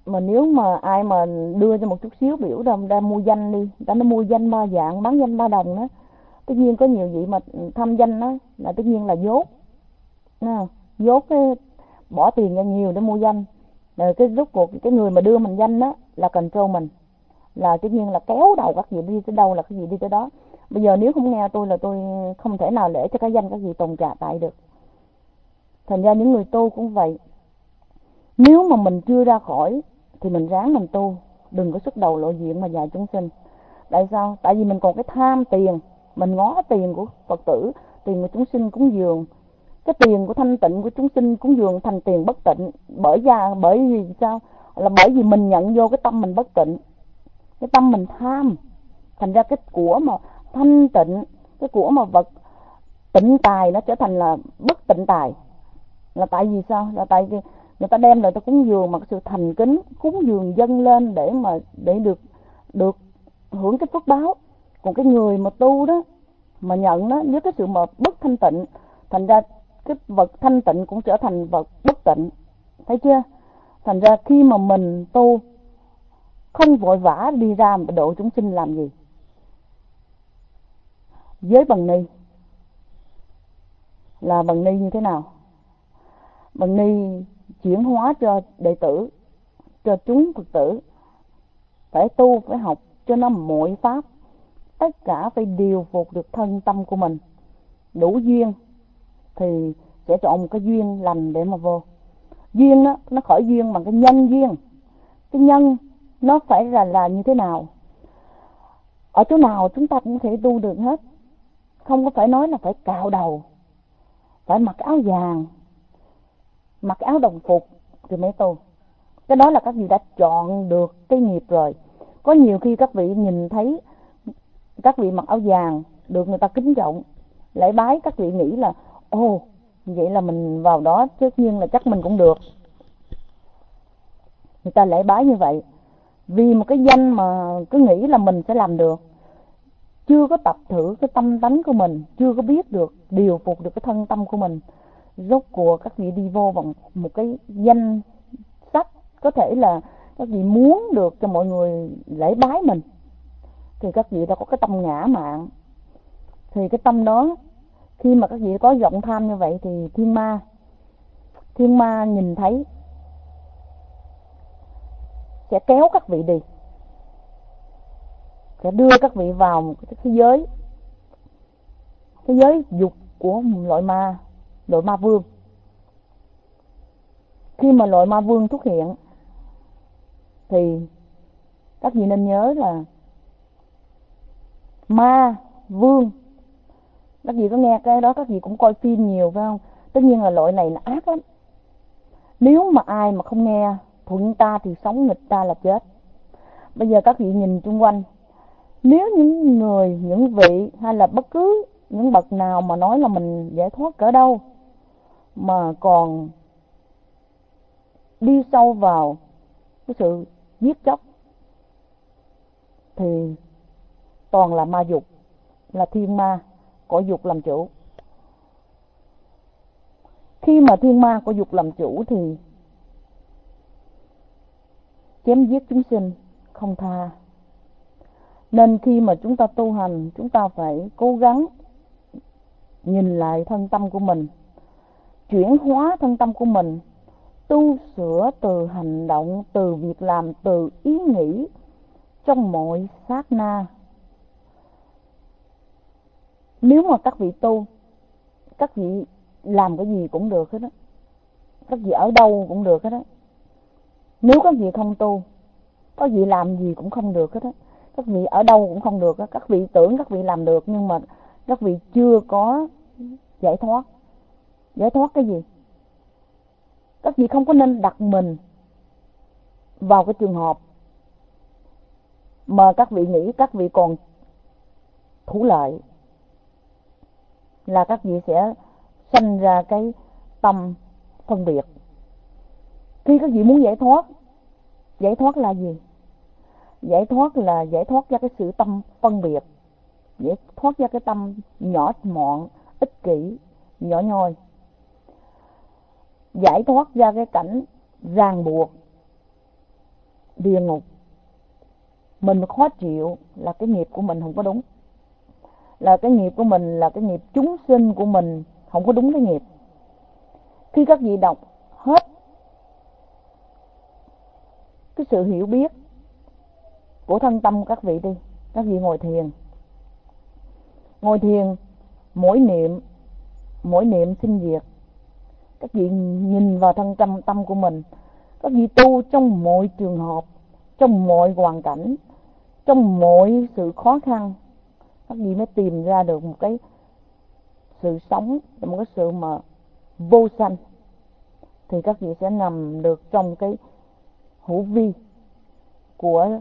Mà nếu mà ai mà đưa cho một chút xíu biểu ra mua danh đi, ta nó mua danh ba dạng, bán danh ba đồng đó, tất nhiên có nhiều vị mà tham danh đó là tất nhiên là dốt, dốt cái bỏ tiền ra nhiều để mua danh, rồi cái rốt cuộc cái người mà đưa mình danh đó là control mình, là tất nhiên là kéo đầu các vị đi tới đâu là các vị đi tới đó. Bây giờ nếu không nghe tôi là tôi không thể nào để cho cái danh các vị tồn tại được. Thành ra những người tu cũng vậy, nếu mà mình chưa ra khỏi thì mình ráng mình tu, đừng có xuất đầu lộ diện mà dạy chúng sinh. Tại sao? Tại vì mình còn cái tham tiền, mình ngó tiền của Phật tử, tiền của chúng sinh cúng dường, cái tiền của thanh tịnh của chúng sinh cúng dường thành tiền bất tịnh. Bởi vì sao? Là bởi vì mình nhận vô cái tâm mình bất tịnh, cái tâm mình tham, thành ra cái của mà thanh tịnh, cái của mà vật tịnh tài nó trở thành là bất tịnh tài. Là tại vì sao? Là tại vì người ta đem lại ta cúng dường mà cái sự thành kính, cúng dường dâng lên để được hưởng cái phước báo. Còn cái người mà tu đó mà nhận đó với cái sự mà bất thanh tịnh, thành ra cái vật thanh tịnh cũng trở thành vật bất tịnh. Thấy chưa? Thành ra khi mà mình tu không vội vã đi ra mà độ chúng sinh làm gì. Giới bằng ni là bằng ni như thế nào? Bằng ni chuyển hóa cho đệ tử, cho chúng Phật tử phải tu, phải học cho nó mọi pháp, tất cả phải điều phục được thân tâm của mình. Đủ duyên thì sẽ chọn một cái duyên lành để mà vô. Duyên đó, nó khởi duyên bằng cái nhân duyên. Cái nhân nó phải là như thế nào? Ở chỗ nào chúng ta cũng thể tu được hết. Không có phải nói là phải cạo đầu, phải mặc áo vàng, mặc áo đồng phục thì mới tu. Cái đó là các vị đã chọn được cái nghiệp rồi. Có nhiều khi các vị nhìn thấy các vị mặc áo vàng được người ta kính trọng, lễ bái, các vị nghĩ là ồ, vậy là mình vào đó tất nhiên là chắc mình cũng được. Người ta lễ bái như vậy vì một cái danh mà cứ nghĩ là mình sẽ làm được, chưa có tập thử cái tâm tánh của mình, chưa có biết được điều phục được cái thân tâm của mình. Rốt cuộc các vị đi vô bằng một cái danh sách, có thể là các vị muốn được cho mọi người lễ bái mình, thì các vị đã có cái tâm ngã mạn. Thì cái tâm đó khi mà các vị có vọng tham như vậy thì thiên ma nhìn thấy sẽ kéo các vị đi, sẽ đưa các vị vào một cái giới dục của loại ma vương. Khi mà loại ma vương xuất hiện thì các vị nên nhớ là ma vương, các vị có nghe cái đó, các vị cũng coi phim nhiều phải không? Tất nhiên là loại này là ác lắm. Nếu mà ai mà không nghe thuận ta thì sống, nghịch ta là chết. Bây giờ các vị nhìn xung quanh, nếu những vị hay là bất cứ những bậc nào mà nói là mình giải thoát cỡ đâu mà còn đi sâu vào cái sự giết chóc thì toàn là ma dục, là thiên ma có dục làm chủ. Khi mà thiên ma có dục làm chủ thì chém giết chúng sinh không tha. Nên khi mà chúng ta tu hành, chúng ta phải cố gắng nhìn lại thân tâm của mình, chuyển hóa thân tâm của mình, tu sửa từ hành động, từ việc làm, từ ý nghĩ trong mọi sát na. Nếu mà các vị tu, các vị làm cái gì cũng được hết á, các vị ở đâu cũng được hết á. Nếu các vị không tu, các vị làm gì cũng không được hết á. Các vị ở đâu cũng không được á. Các vị tưởng các vị làm được nhưng mà các vị chưa có giải thoát. Giải thoát cái gì? Các vị không có nên đặt mình vào cái trường hợp mà các vị nghĩ các vị còn thủ lợi, là các vị sẽ sanh ra cái tâm phân biệt. Khi các vị muốn giải thoát là gì? Giải thoát là giải thoát ra cái sự tâm phân biệt, giải thoát ra cái tâm nhỏ mọn, ích kỷ, nhỏ nhoi, giải thoát ra cái cảnh ràng buộc, địa ngục, mình khó chịu là cái nghiệp của mình không có đúng, là cái nghiệp của mình, là cái nghiệp chúng sinh của mình không có đúng cái nghiệp. Khi các vị đọc hết cái sự hiểu biết của thân tâm các vị đi, các vị ngồi thiền, mỗi niệm sinh diệt, các vị nhìn vào thân tâm của mình, các vị tu trong mọi trường hợp, trong mọi hoàn cảnh, trong mọi sự khó khăn, các vị mới tìm ra được một cái sự sống, một cái sự mà vô sanh, thì các vị sẽ nằm được trong cái hữu vi của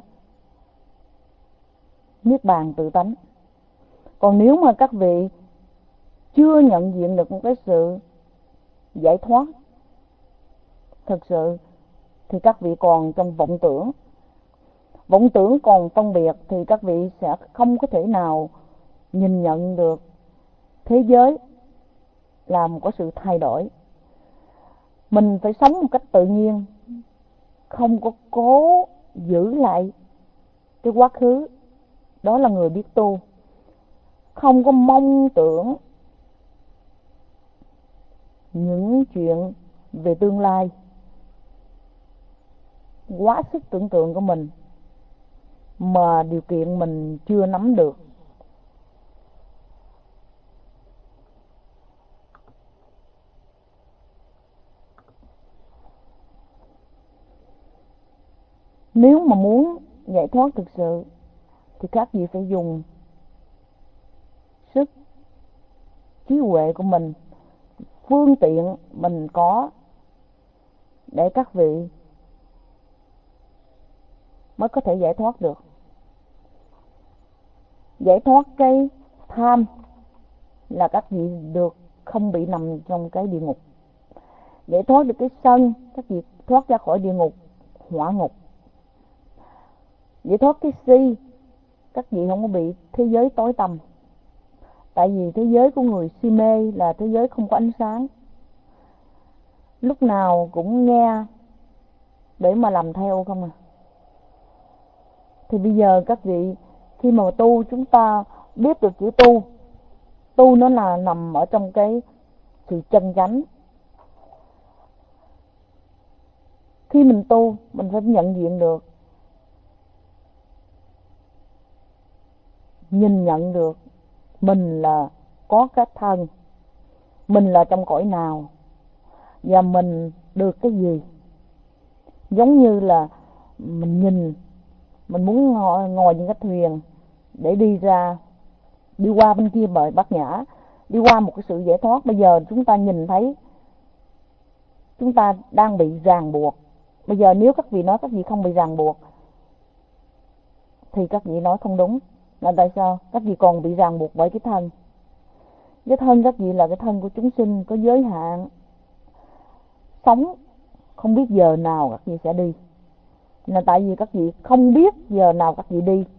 niết bàn tự tánh. Còn nếu mà các vị chưa nhận diện được một cái sự giải thoát thực sự, thì các vị còn trong vọng tưởng còn phân biệt, thì các vị sẽ không có thể nào nhìn nhận được thế giới là một cái sự thay đổi. Mình phải sống một cách tự nhiên, không có cố giữ lại cái quá khứ, đó là người biết tu. Không có mong tưởng những chuyện về tương lai quá sức tưởng tượng của mình mà điều kiện mình chưa nắm được. Nếu mà muốn giải thoát thực sự thì các vị phải dùng sức trí huệ của mình, phương tiện mình có để các vị mới có thể giải thoát được. Giải thoát cái tham là các vị được không bị nằm trong cái địa ngục. Giải thoát được cái sân, các vị thoát ra khỏi địa ngục, hỏa ngục. Giải thoát cái si, các vị không có bị thế giới tối tăm. Tại vì thế giới của người si mê là thế giới không có ánh sáng, lúc nào cũng nghe để mà làm theo không à. Thì bây giờ các vị khi mà tu, chúng ta biết được chữ tu nó là nằm ở trong cái sự chân chánh. Khi mình tu, mình phải nhận diện được, nhìn nhận được mình là có cái thân, mình là trong cõi nào và mình được cái gì. Giống như là mình nhìn, mình muốn ngồi trên cái thuyền để đi qua bên kia bờ Bát Nhã, đi qua một cái sự giải thoát. Bây giờ chúng ta nhìn thấy chúng ta đang bị ràng buộc. Bây giờ nếu các vị nói các vị không bị ràng buộc thì các vị nói không đúng. Là tại sao? Các vị còn bị ràng buộc bởi cái thân. Cái thân các vị là cái thân của chúng sinh, có giới hạn, sống không biết giờ nào các vị sẽ đi. Là tại vì các vị không biết giờ nào các vị đi,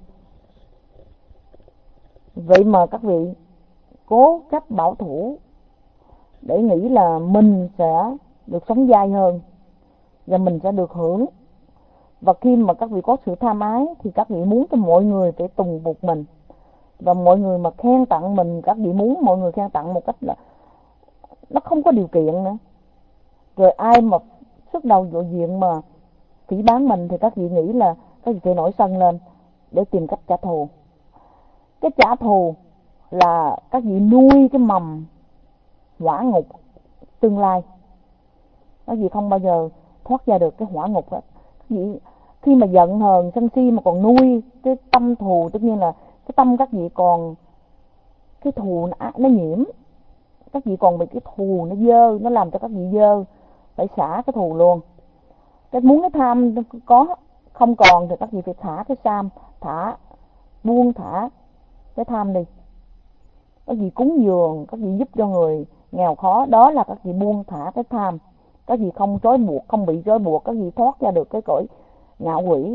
vậy mà các vị cố chấp bảo thủ để nghĩ là mình sẽ được sống dài hơn và mình sẽ được hưởng. Và khi mà các vị có sự tham ái thì các vị muốn cho mọi người phải tùng phục mình, và mọi người mà khen tặng mình, các vị muốn mọi người khen tặng một cách là nó không có điều kiện nữa. Rồi ai mà xuất đầu lộ diện mà phỉ báng mình thì các vị nghĩ là các vị phải nổi sân lên để tìm cách trả thù. Cái trả thù là các vị nuôi cái mầm hỏa ngục tương lai. Các vị không bao giờ thoát ra được cái hỏa ngục đó. Các vị khi mà giận hờn sân si mà còn nuôi cái tâm thù, tất nhiên là cái tâm các vị còn cái thù nó nhiễm, các vị còn bị cái thù nó dơ, nó làm cho các vị dơ, phải xả cái thù luôn. Cái muốn cái tham có không còn thì các vị phải thả cái tham, buông thả cái tham đi. Các vị cúng dường, các vị giúp cho người nghèo khó, đó là các vị buông thả cái tham. Các vị không trói buộc, không bị trói buộc, các vị thoát ra được cái cõi ngạ quỷ.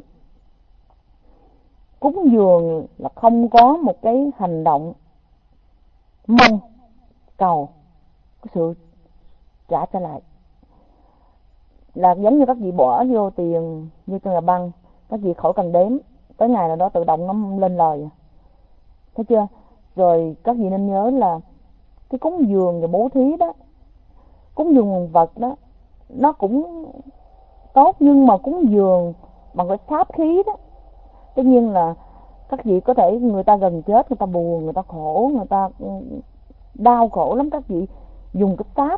Cúng dường là không có một cái hành động mong cầu cái sự trả trở lại. Là giống như các vị bỏ vô tiền như là băng, Các vị khỏi cần đếm, tới ngày nào đó tự động nó lên lời. Thấy chưa? Rồi các vị nên nhớ là cái cúng dường và bố thí đó, cúng dường vật đó, nó cũng tốt, nhưng mà cúng dường bằng cái pháp khí đó, tất nhiên là các vị có thể người ta gần chết, người ta buồn, người ta khổ, người ta đau khổ lắm, các vị dùng cái pháp,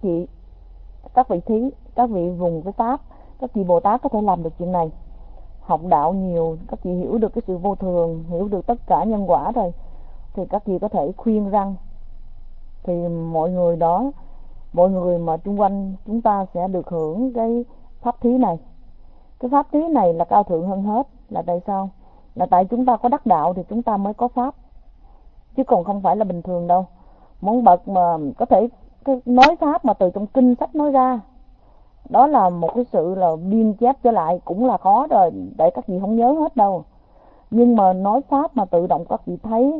các vị thí, các vị dùng cái pháp, các vị Bồ Tát có thể làm được chuyện này. Học đạo nhiều, các vị hiểu được cái sự vô thường, hiểu được tất cả nhân quả rồi, thì các vị có thể khuyên răng, thì mọi người đó, mọi người mà xung quanh chúng ta sẽ được hưởng cái pháp thí này. Cái pháp thí này là cao thượng hơn hết. Là tại sao? Là tại chúng ta có đắc đạo thì chúng ta mới có pháp, chứ còn không phải là bình thường đâu. Một bậc mà có thể nói pháp mà từ trong kinh sách nói ra, đó là một cái sự là biên chép trở lại cũng là khó rồi, để các vị không nhớ hết đâu. Nhưng mà nói pháp mà tự động các vị thấy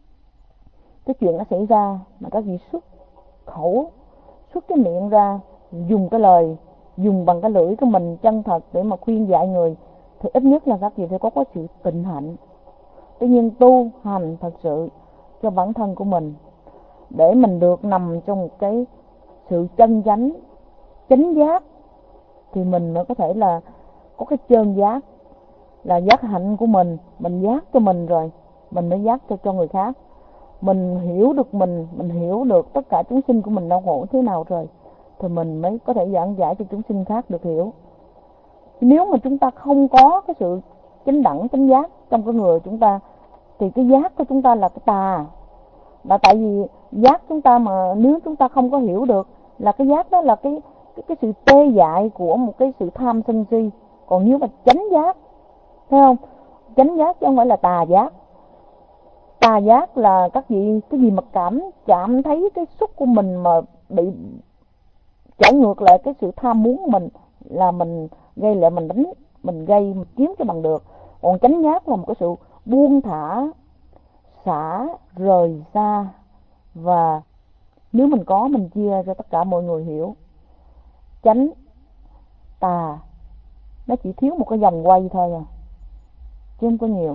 cái chuyện nó xảy ra, mà các vị xuất khẩu, xuất cái miệng ra, dùng cái lời, dùng bằng cái lưỡi của mình chân thật để mà khuyên dạy người, thì ít nhất là các vị phải có sự tịnh hạnh. Tuy nhiên tu hành thật sự cho bản thân của mình, để mình được nằm trong một cái sự chân chánh, chánh giác, thì mình mới có thể là có cái chân giác, là giác hạnh của mình giác cho mình rồi, mình mới giác cho người khác. Mình hiểu được mình hiểu được tất cả chúng sinh của mình đau khổ thế nào rồi, thì mình mới có thể giảng giải cho chúng sinh khác được hiểu. Nếu mà chúng ta không có cái sự chánh đẳng, chánh giác trong cái người chúng ta, thì cái giác của chúng ta là cái tà. Là tại vì giác chúng ta mà nếu chúng ta không có hiểu được, là cái giác đó là cái sự tê dại của một cái sự tham sân si. Còn nếu mà chánh giác, thấy không? Chánh giác chứ không phải là tà giác. Tà giác là các vị cái gì mà chạm thấy cái xúc của mình mà bị trở ngược lại cái sự tham muốn của mình, là mình gây lại, mình đánh, mình gây, mình kiếm cho bằng được. Còn chánh giác là một cái sự buông thả, xả, rời xa, và nếu mình có, mình chia cho tất cả mọi người hiểu. Chánh, tà, nó chỉ thiếu một cái vòng quay thôi à, chứ không có nhiều.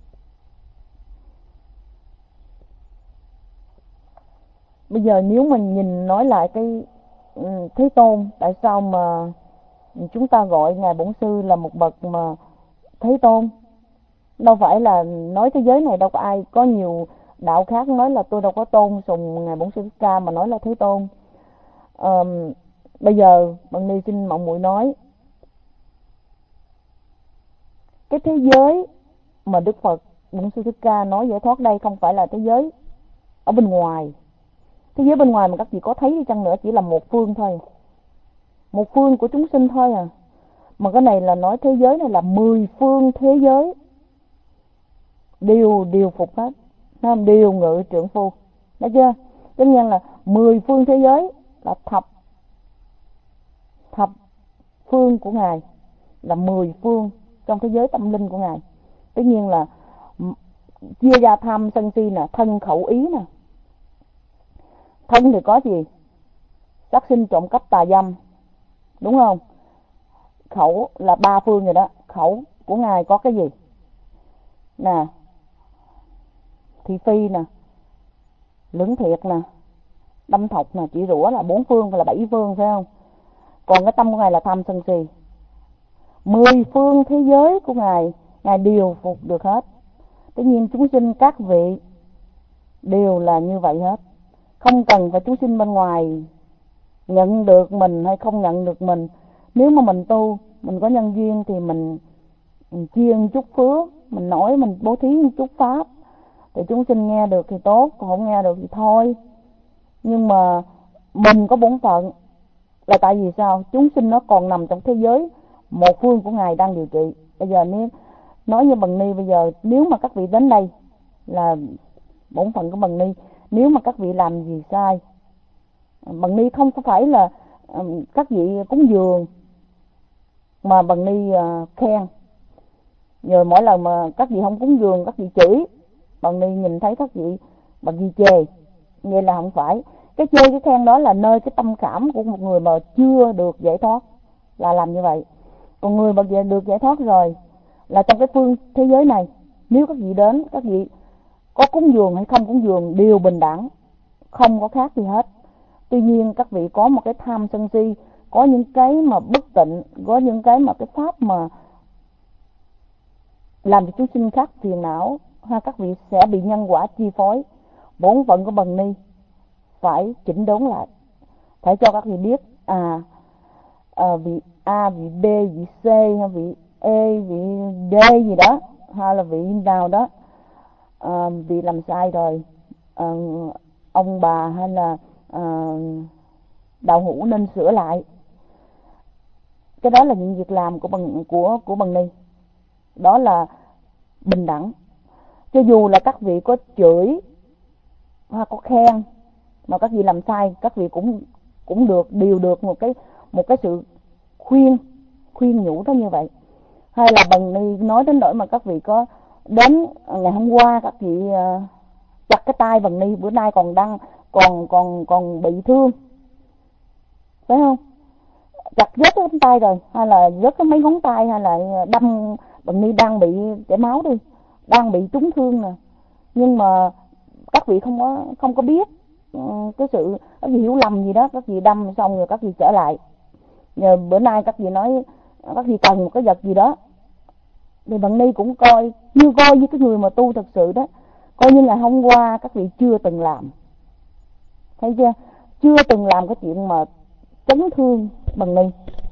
Bây giờ nếu mình nhìn nói lại cái Thế Tôn, tại sao mà chúng ta gọi Ngài Bổn Sư là một bậc mà Thế Tôn? Đâu phải là nói thế giới này đâu có ai, có nhiều đạo khác nói là tôi đâu có tôn sùng Ngài Bổn Sư Thích Ca mà nói là Thế Tôn. Bây giờ Bằng Ni xin mong muội nói, cái thế giới mà Đức Phật Bổn Sư Thích Ca nói giải thoát đây không phải là thế giới ở bên ngoài. Thế giới bên ngoài mà các vị có thấy đi chăng nữa chỉ là một phương thôi, một phương của chúng sinh thôi à. Mà cái này là nói thế giới này là 10 phương thế giới điều phục hết, điều ngự trượng phu, thấy chưa? Tất nhiên là 10 phương thế giới là thập phương của Ngài, là 10 phương trong thế giới tâm linh của Ngài. Tất nhiên là chia ra tham sân si nè, thân khẩu ý nè. Thân thì có gì? Sát sinh, trộm cắp, tà dâm, đúng không? Khẩu là 3 phương rồi đó. Khẩu của Ngài có cái gì? Nè, thị phi nè, lưỡng thiệt nè, đâm thọc nè, chỉ rủa là 4 phương, là 7 phương, phải không? Còn cái tâm của Ngài là tham sân si. 10 phương thế giới của Ngài, Ngài điều phục được hết. Tất nhiên chúng sinh các vị đều là như vậy hết. Không cần phải chúng sinh bên ngoài nhận được mình hay không nhận được mình. Nếu mà mình tu, mình có nhân duyên thì mình chia một chút phước, mình nói, mình bố thí một chút pháp, thì chúng sinh nghe được thì tốt, còn không nghe được thì thôi. Nhưng mà mình có bổn phận, là tại vì sao? Chúng sinh nó còn nằm trong thế giới một phương của Ngài đang điều trị. Bây giờ nếu nói như Bằng Ni, bây giờ nếu mà các vị đến đây là bổn phận của Bằng Ni. Nếu mà các vị làm gì sai, Bằng Ni không có phải là các vị cúng dường mà Bằng Ni khen, rồi mỗi lần mà các vị không cúng dường, các vị chửi, Bằng Ni nhìn thấy các vị Bằng Ni chê. Vậy là không phải. Cái chê cái khen đó là nơi cái tâm cảm của một người mà chưa được giải thoát, là làm như vậy. Còn người mà được giải thoát rồi, là trong cái phương thế giới này, nếu các vị đến, các vị có cúng dường hay không cúng dường đều bình đẳng, không có khác gì hết. Tuy nhiên các vị có một cái tham sân si, có những cái mà bất tịnh, có những cái mà cái pháp mà làm cho chúng sinh khác phiền não, ha, các vị sẽ bị nhân quả chi phối. Bổn phận của Bần Ni phải chỉnh đốn lại, phải cho các vị biết vị A, vị B, vị C, hay vị E, vị D gì đó, hay là vị nào đó vị làm sai rồi, ông bà hay là đạo hữu nên sửa lại. Cái đó là những việc làm của Bần Ni, đó là bình đẳng. Cho dù là các vị có chửi hay có khen, mà các vị làm sai, các vị cũng đều được một cái sự khuyên nhủ đó như vậy. Hay là Bần Ni nói đến nỗi mà các vị có đến ngày hôm qua các vị chặt cái tay Bần Ni, bữa nay còn bị thương, phải không? Chặt rớt cái cánh tay rồi, hay là rớt cái mấy ngón tay, hay là đâm Bần Ni đang bị chảy máu đi, đang bị trúng thương nè, nhưng mà các vị không có biết cái sự, các vị hiểu lầm gì đó, các vị đâm xong rồi các vị trở lại. Nhờ bữa nay các vị nói các vị cần một cái vật gì đó, thì Bần Ni cũng coi như cái người mà tu thật sự đó, coi như là hôm qua các vị chưa từng làm, thấy chưa? Chưa từng làm cái chuyện mà chấn thương Bần Ni,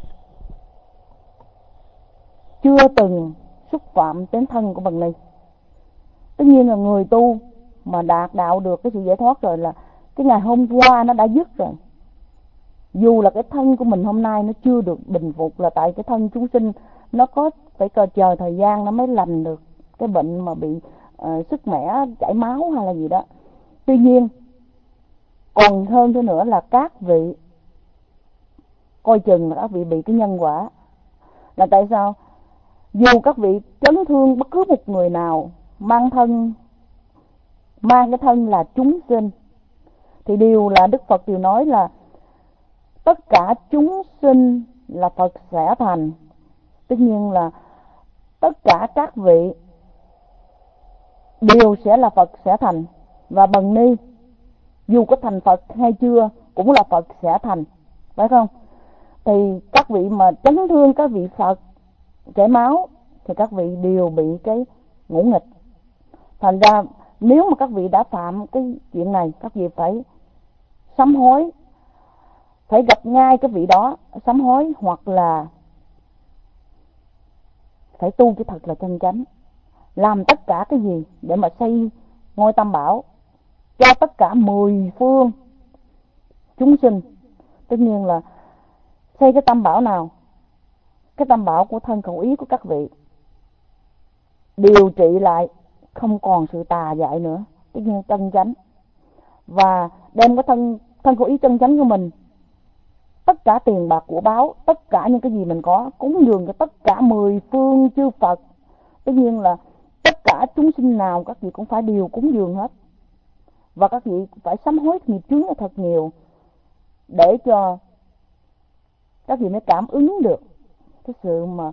chưa từng xúc phạm đến thân của Bần Ni. Tất nhiên là người tu mà đạt đạo được cái sự giải thoát rồi là cái ngày hôm qua nó đã dứt rồi. Dù là cái thân của mình hôm nay nó chưa được bình phục, là tại cái thân chúng sinh nó có phải chờ thời gian nó mới lành được cái bệnh mà bị sức mẻ chảy máu hay là gì đó. Tuy nhiên còn hơn thế nữa là các vị coi chừng là các vị bị cái nhân quả. Là tại sao? Dù các vị chấn thương bất cứ một người nào mang cái thân là chúng sinh, thì điều là Đức Phật đều nói là tất cả chúng sinh là Phật sẽ thành. Tất nhiên là tất cả các vị đều sẽ là Phật sẽ thành. Và Bần Ni dù có thành Phật hay chưa cũng là Phật sẽ thành, phải không? Thì các vị mà chấn thương các vị Phật chảy máu thì các vị đều bị cái ngũ nghịch. Thành ra nếu mà các vị đã phạm cái chuyện này, các vị phải sám hối, phải gặp ngay cái vị đó sám hối, hoặc là phải tu cho thật là chân chánh, làm tất cả cái gì để mà xây ngôi Tam Bảo cho tất cả 10 phương chúng sinh. Tất nhiên là xây cái Tam Bảo nào? Cái Tam Bảo của thân khẩu ý của các vị, điều trị lại không còn sự tà dại nữa, tất nhiên chân chánh, và đem cái thân khẩu ý chân chánh của mình, tất cả tiền bạc của báo, tất cả những cái gì mình có cúng dường cho tất cả 10 phương chư Phật. Tất nhiên là tất cả chúng sinh nào các vị cũng phải đều cúng dường hết, và các vị phải sám hối nghiệp chướng thật nhiều để cho các vị mới cảm ứng được cái sự mà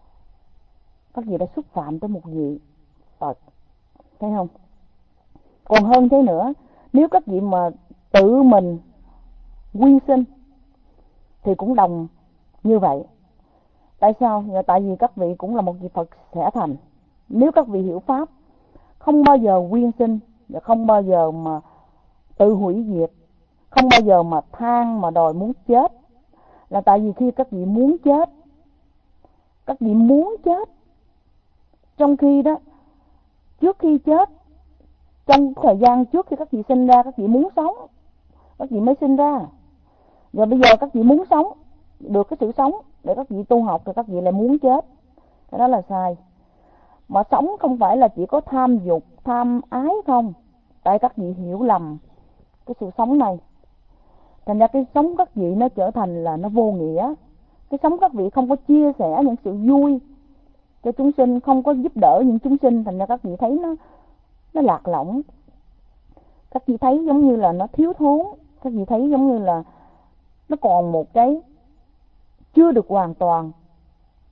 các vị đã xúc phạm tới một vị Phật, thấy không? Còn hơn thế nữa, nếu các vị mà tự mình quy sinh thì cũng đồng như vậy. Tại sao? Tại vì các vị cũng là một vị Phật sẽ thành. Nếu các vị hiểu pháp, không bao giờ quyên sinh, và không bao giờ mà tự hủy diệt, không bao giờ mà than mà đòi muốn chết, là tại vì khi các vị muốn chết, các vị muốn chết, trong khi đó trước khi chết, trong thời gian trước khi các vị sinh ra, các vị muốn sống, các vị mới sinh ra. Rồi bây giờ các vị muốn sống, được cái sự sống để các vị tu học, thì các vị lại muốn chết. Cái đó là sai. Mà sống không phải là chỉ có tham dục, tham ái không. Tại các vị hiểu lầm cái sự sống này. Thành ra cái sống các vị nó trở thành là nó vô nghĩa. Cái sống các vị không có chia sẻ những sự vui cho chúng sinh, không có giúp đỡ những chúng sinh. Thành ra các vị thấy nó lạc lõng. Các vị thấy giống như là nó thiếu thốn. Các vị thấy giống như là nó còn một cái chưa được hoàn toàn.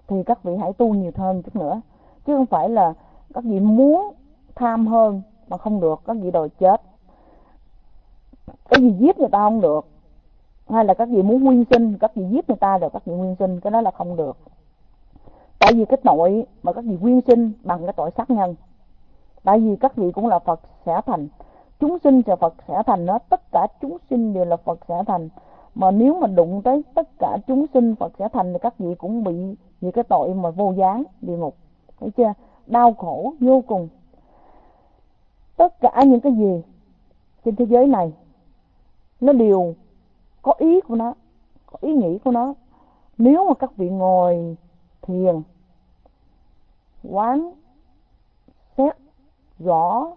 thì các vị hãy tu nhiều hơn chút nữa, chứ không phải là các vị muốn tham hơn mà không được, các vị đòi chết. Cái gì giết người ta không được, hay là các vị muốn nguyên sinh, các vị giết người ta rồi các vị nguyên sinh, cái đó là không được. Tại vì cái tội mà các vị nguyên sinh bằng cái tội sát nhân. Tại vì các vị cũng là Phật sẽ thành, chúng sinh là Phật sẽ thành đó, tất cả chúng sinh đều là Phật sẽ thành. Mà nếu mà đụng tới tất cả chúng sinh Phật sẽ thành thì các vị cũng bị vì cái tội mà vô gián địa ngục, thấy chưa? Đau khổ vô cùng. Tất cả những cái gì trên thế giới này nó đều có ý của nó, có ý nghĩ của nó. Nếu mà các vị ngồi thiền quán xét rõ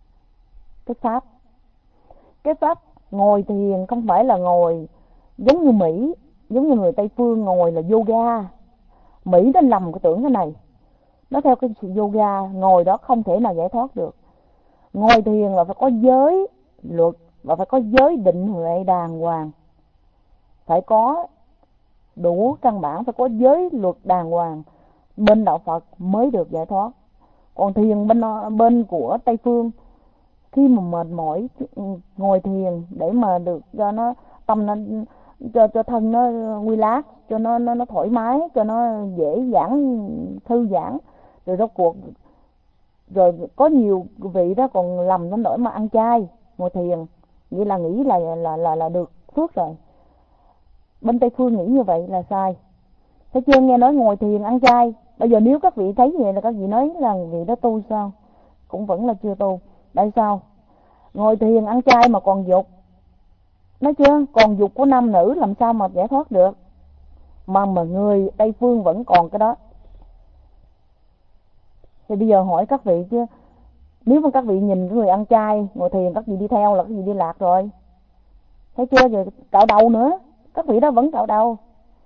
cái pháp ngồi thiền không phải là ngồi giống như Mỹ, giống như người Tây phương ngồi là yoga. Mỹ nó lầm cái tưởng cái này, nó theo cái sự yoga, ngồi đó không thể nào giải thoát được. Ngồi thiền là phải có giới luật và phải có giới định huệ đàng hoàng, phải có đủ căn bản, phải có giới luật đàng hoàng bên đạo Phật mới được giải thoát. Còn thiền bên của Tây phương, khi mà mệt mỏi ngồi thiền để mà được cho nó tâm nó cho thân nó relax, cho nó thoải mái, cho nó dễ dàng thư giãn. Rồi rốt cuộc rồi có nhiều vị đó còn lầm đến nỗi mà ăn chay ngồi thiền, vậy là nghĩ là được phước rồi. Bên Tây phương nghĩ như vậy là sai. Thế chưa nghe nói ngồi thiền ăn chay. Bây giờ nếu các vị thấy vậy là các vị nói là vị đó tu sao? Cũng vẫn là chưa tu. Tại sao? Ngồi thiền ăn chay mà còn dục, nói chưa? Còn dục của nam nữ làm sao mà giải thoát được? Mà người Tây phương vẫn còn cái đó. Thì bây giờ hỏi các vị chứ, nếu mà các vị nhìn cái người ăn chay ngồi thiền, các vị đi theo là các vị đi lạc rồi. Thấy chưa? Rồi cạo đầu nữa, các vị đó vẫn cạo đầu.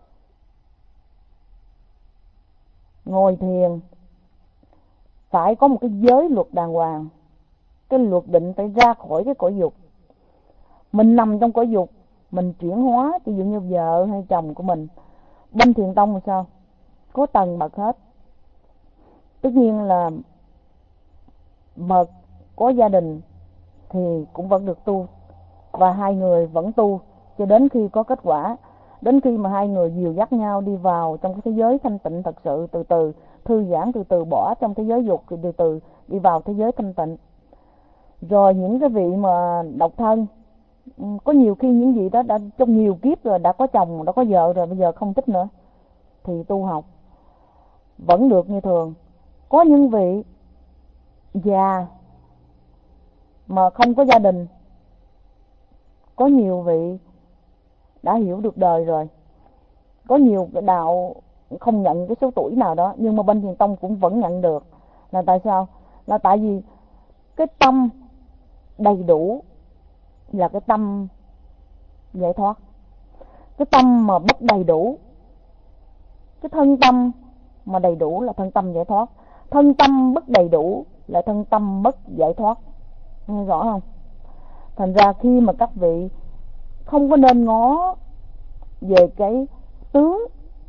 Ngồi thiền phải có một cái giới luật đàng hoàng, cái luật định phải ra khỏi cái cõi dục. Mình nằm trong cõi dục, mình chuyển hóa, ví dụ như vợ hay chồng của mình. Bên Thiền Tông là sao? Có tầng bậc hết. Tất nhiên là bậc có gia đình thì cũng vẫn được tu, và hai người vẫn tu cho đến khi có kết quả. Đến khi mà hai người dìu dắt nhau đi vào trong cái thế giới thanh tịnh thật sự, từ từ thư giãn, từ từ bỏ trong thế giới dục, từ từ đi vào thế giới thanh tịnh. Rồi những cái vị mà độc thân, có nhiều khi những vị đó đã trong nhiều kiếp rồi, đã có chồng, đã có vợ rồi, bây giờ không thích nữa thì tu học vẫn được như thường. Có những vị già mà không có gia đình, có nhiều vị đã hiểu được đời rồi, có nhiều cái đạo không nhận cái số tuổi nào đó, nhưng mà bên Thiền Tông cũng vẫn nhận được. Là tại sao? Là tại vì cái tâm đầy đủ là cái tâm giải thoát. Cái tâm mà bất đầy đủ, cái thân tâm mà đầy đủ là thân tâm giải thoát. Thân tâm bất đầy đủ là thân tâm bất giải thoát. Nghe rõ không? Thành ra khi mà các vị không có nên ngó về cái tướng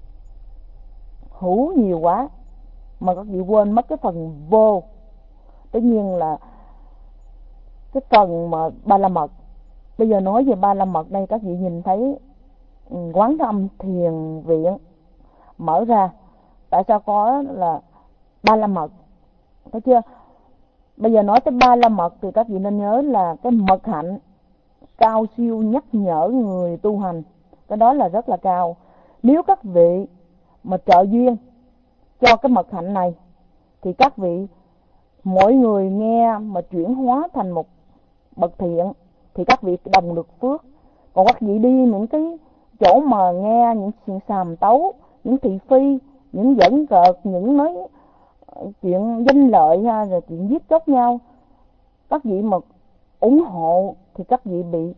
hữu nhiều quá, mà các vị quên mất cái phần vô. Tất nhiên là cái phần mà Ba La Mật. Bây giờ nói về Ba La Mật đây, các vị nhìn thấy Quán Âm Thiền Viện mở ra. Tại sao có là Ba La Mật? Thấy chưa? Bây giờ nói tới Ba La Mật thì các vị nên nhớ là cái mật hạnh cao siêu nhắc nhở người tu hành. Cái đó là rất là cao. Nếu các vị mà trợ duyên cho cái mật hạnh này thì các vị mỗi người nghe mà chuyển hóa thành một bậc thiện thì các vị đồng được phước. Còn các vị đi những cái chỗ mà nghe những chuyện xàm tấu, những thị phi, những giỡn cợt, những nói chuyện danh lợi ha, rồi chuyện giết chóc nhau, các vị mà ủng hộ thì các vị bị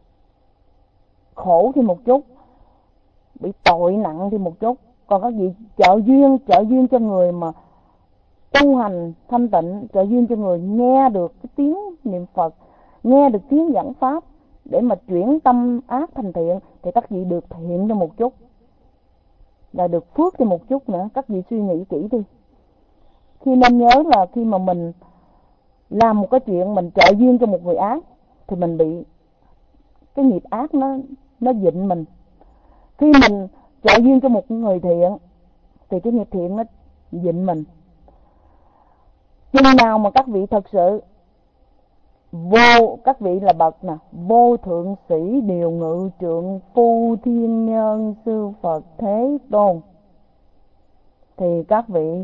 khổ thêm một chút, bị tội nặng thêm một chút. Còn các vị trợ duyên cho người mà tu hành thanh tịnh, trợ duyên cho người nghe được cái tiếng niệm Phật, nghe được tiếng giảng pháp để mà chuyển tâm ác thành thiện thì các vị được thiện cho một chút. là được phước thêm một chút nữa. Các vị suy nghĩ kỹ đi. Khi nên nhớ là khi mà mình làm một cái chuyện mình trợ duyên cho một người ác thì mình bị cái nghiệp ác nó dịnh mình. Khi mình trợ duyên cho một người thiện thì cái nghiệp thiện nó dịnh mình. Chừng nào mà các vị thật sự các vị là bậc nè, vô thượng sĩ điều ngự trượng phu thiên nhân sư Phật Thế Tôn, thì các vị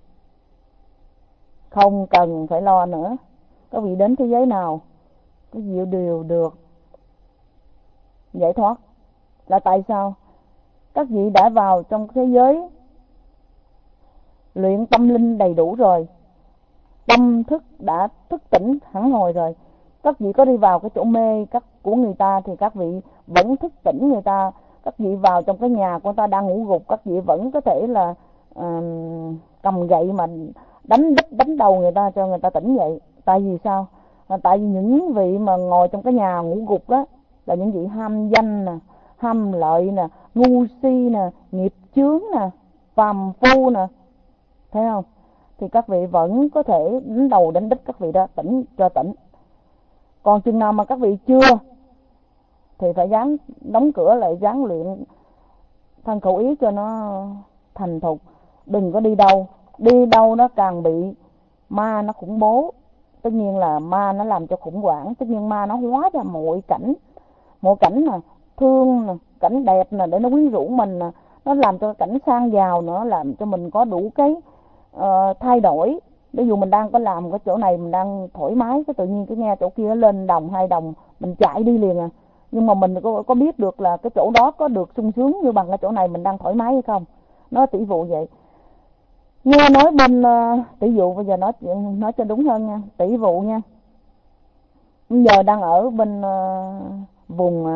không cần phải lo nữa. Các vị đến thế giới nào các vị đều được giải thoát. Là tại sao? Các vị đã vào trong thế giới luyện tâm linh đầy đủ rồi, tâm thức đã thức tỉnh hẳn hồi rồi. Các vị có đi vào cái chỗ mê của người ta thì các vị vẫn thức tỉnh người ta. Các vị vào trong cái nhà của người ta đang ngủ gục, các vị vẫn có thể là cầm gậy mà đánh đầu người ta cho người ta tỉnh dậy. Tại vì sao? Tại vì những vị mà ngồi trong cái nhà ngủ gục đó là những vị ham danh nè, ham lợi nè, ngu si nè, nghiệp chướng nè, phàm phu nè, thấy không? Thì các vị vẫn có thể đánh đầu đánh đít các vị đó, tỉnh cho tỉnh. Còn chừng nào mà các vị chưa thì phải dám đóng cửa lại, dám luyện thân khẩu ý cho nó thành thục. Đừng có đi đâu nó càng bị ma nó khủng bố. Tất nhiên là ma nó làm cho khủng hoảng. Tất nhiên ma nó hóa ra mọi cảnh nè, thương nè, cảnh đẹp nè để nó quyến rũ mình nè, nó làm cho cảnh sang giàu nữa, làm cho mình có đủ cái thay đổi. Ví dụ mình đang có làm cái chỗ này mình đang thoải mái, cái tự nhiên cái nghe chỗ kia lên đồng 2 đồng mình chạy đi liền à. Nhưng mà mình có biết được là cái chỗ đó có được sung sướng như bằng cái chỗ này mình đang thoải mái hay không. Nó tỷ dụ vậy. Nghe nói bên tỷ dụ, bây giờ nói cho đúng hơn nha, tỷ dụ nha. Bây giờ đang ở bên vùng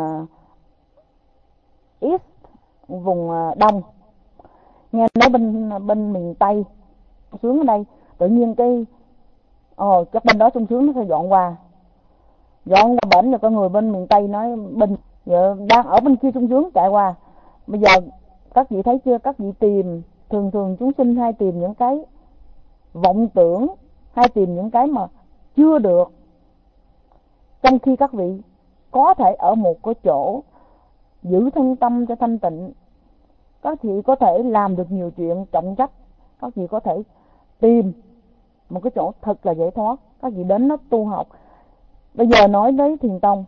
East, vùng Đông. Nghe nói bên miền Tây xuống ở đây, tự nhiên cái chắc bên đó sung sướng nó sẽ dọn qua bển. Rồi có người bên miền Tây nói bên giờ đang ở bên kia sung sướng chạy qua. Bây giờ các vị thấy chưa, các vị tìm thường chúng sinh hay tìm những cái vọng tưởng, hay tìm những cái mà chưa được, trong khi các vị có thể ở một cái chỗ giữ thân tâm cho thanh tịnh. Các vị có thể làm được nhiều chuyện trọng trách. Các vị có thể tìm một cái chỗ thật là giải thoát. Các vị đến nó tu học. Bây giờ nói đến Thiền Tông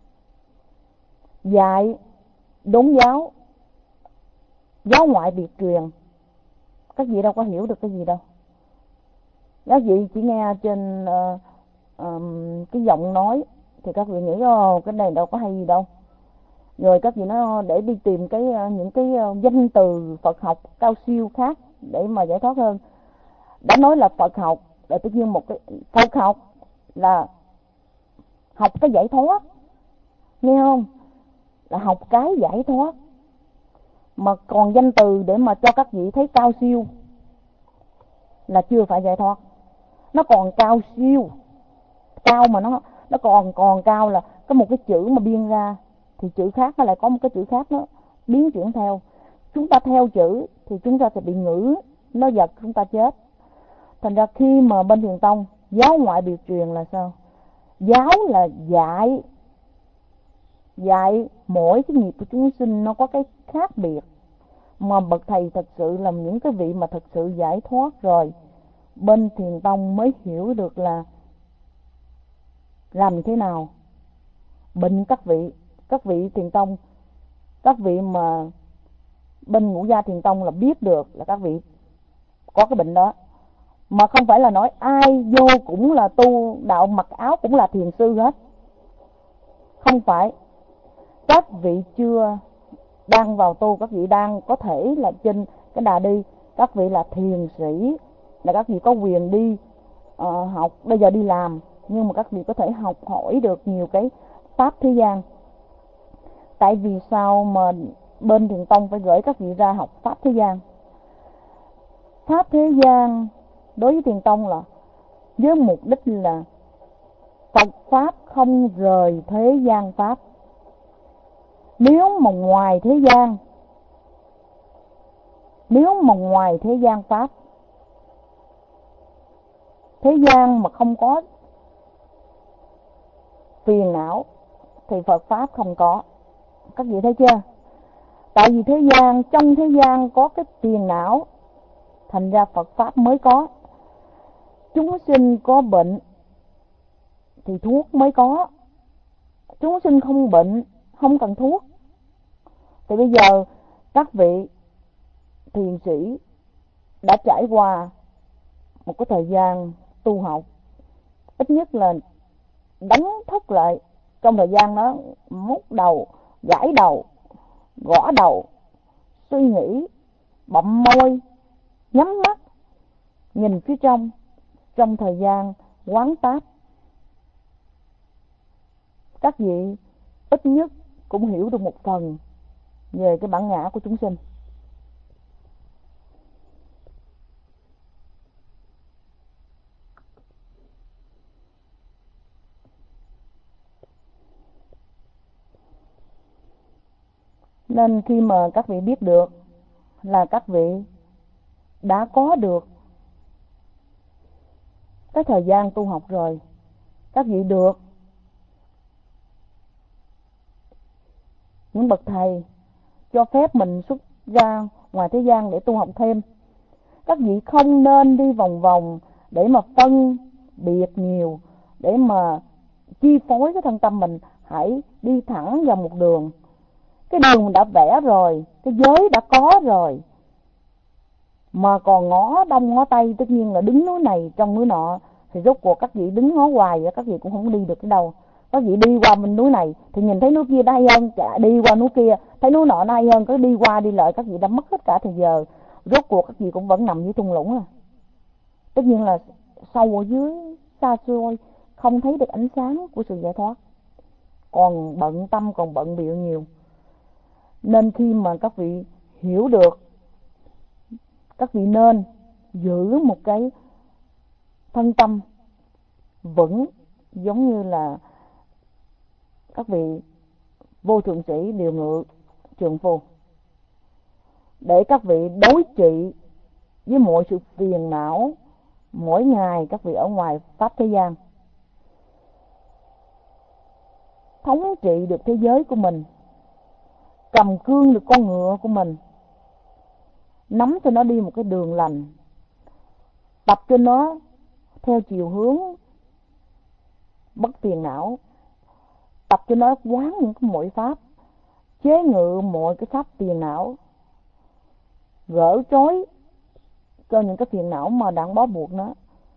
dạy đốn giáo, giáo ngoại biệt truyền, các vị đâu có hiểu được cái gì đâu. Các vị chỉ nghe trên cái giọng nói thì các vị nghĩ cái này đâu có hay gì đâu. Rồi các vị nói để đi tìm những cái danh từ Phật học cao siêu khác để mà giải thoát hơn. Đã nói là Phật học là tất nhiên một cái Phật học là học cái giải thoát, nghe không? Là học cái giải thoát. Mà còn danh từ để mà cho các vị thấy cao siêu là chưa phải giải thoát. Nó còn cao siêu, cao mà nó còn cao là có một cái chữ mà biên ra thì chữ khác nó lại có một cái chữ khác nó biến chuyển theo. Chúng ta theo chữ thì chúng ta sẽ bị ngữ nó giật chúng ta chết. Thành ra khi mà bên Thiền Tông giáo ngoại biệt truyền là sao? Giáo là dạy mỗi cái nghiệp của chúng sinh nó có cái khác biệt. Mà bậc thầy thật sự là những cái vị mà thật sự giải thoát rồi, bên Thiền Tông mới hiểu được là làm thế nào bệnh các vị Thiền Tông, các vị mà bên Ngũ Gia Thiền Tông là biết được là các vị có cái bệnh đó. Mà không phải là nói ai vô cũng là tu đạo mặc áo cũng là thiền sư hết. Không phải. Các vị chưa đang vào tu, các vị đang có thể là trên cái đà đi, các vị là thiền sĩ, là các vị có quyền đi học, bây giờ đi làm, nhưng mà các vị có thể học hỏi được nhiều cái pháp thế gian. Tại vì sao mà bên Thiền Tông phải gửi các vị ra học pháp thế gian? Pháp thế gian đối với Thiền Tông là với mục đích là Phật pháp không rời thế gian pháp. Nếu mà ngoài thế gian Nếu mà ngoài thế gian Pháp, thế gian mà không có phiền não thì Phật Pháp không có. Các vị thấy chưa? Tại vì thế gian, trong thế gian có cái phiền não, thành ra Phật Pháp mới có. Chúng sinh có bệnh thì thuốc mới có. Chúng sinh không bệnh, không cần thuốc. Thì bây giờ các vị thiền sĩ đã trải qua một cái thời gian tu học, ít nhất là đánh thức lại trong thời gian đó, mút đầu, gãi đầu, gõ đầu, suy nghĩ, bậm môi, nhắm mắt, nhìn phía trong thời gian quán pháp. Các vị ít nhất cũng hiểu được một phần về cái bản ngã của chúng sinh. Nên khi mà các vị biết được là các vị đã có được cái thời gian tu học rồi, các vị được những bậc thầy cho phép mình xuất ra ngoài thế gian để tu học thêm. Các vị không nên đi vòng vòng để mà phân biệt nhiều, để mà chi phối cái thân tâm mình. Hãy đi thẳng vào một đường. Cái đường đã vẽ rồi, cái giới đã có rồi, mà còn ngó đông ngó tây, tất nhiên là đứng núi này trong núi nọ, thì rốt cuộc các vị đứng ngó hoài, các vị cũng không đi được cái đâu. Các vị đi qua bên núi này thì nhìn thấy núi kia đã hay hơn, đi qua núi kia thấy núi nọ hay hơn, cứ đi qua đi lại các vị đã mất hết cả thời giờ. Rốt cuộc các vị cũng vẫn nằm dưới thung lũng. Tất nhiên là sâu ở dưới xa xôi, không thấy được ánh sáng của sự giải thoát, còn bận tâm, còn bận bịu nhiều. Nên khi mà các vị hiểu được, các vị nên giữ một cái thân tâm vững, giống như là các vị vô thượng sĩ Điều Ngự Trượng Phu, để các vị đối trị với mọi sự phiền não mỗi ngày các vị ở ngoài pháp thế gian, thống trị được thế giới của mình, cầm cương được con ngựa của mình, nắm cho nó đi một cái đường lành, tập cho nó theo chiều hướng bất phiền não, tập cho nó quán những cái mọi pháp, chế ngự mọi cái pháp phiền não, gỡ trói cho những cái phiền não mà đang bó buộc nó,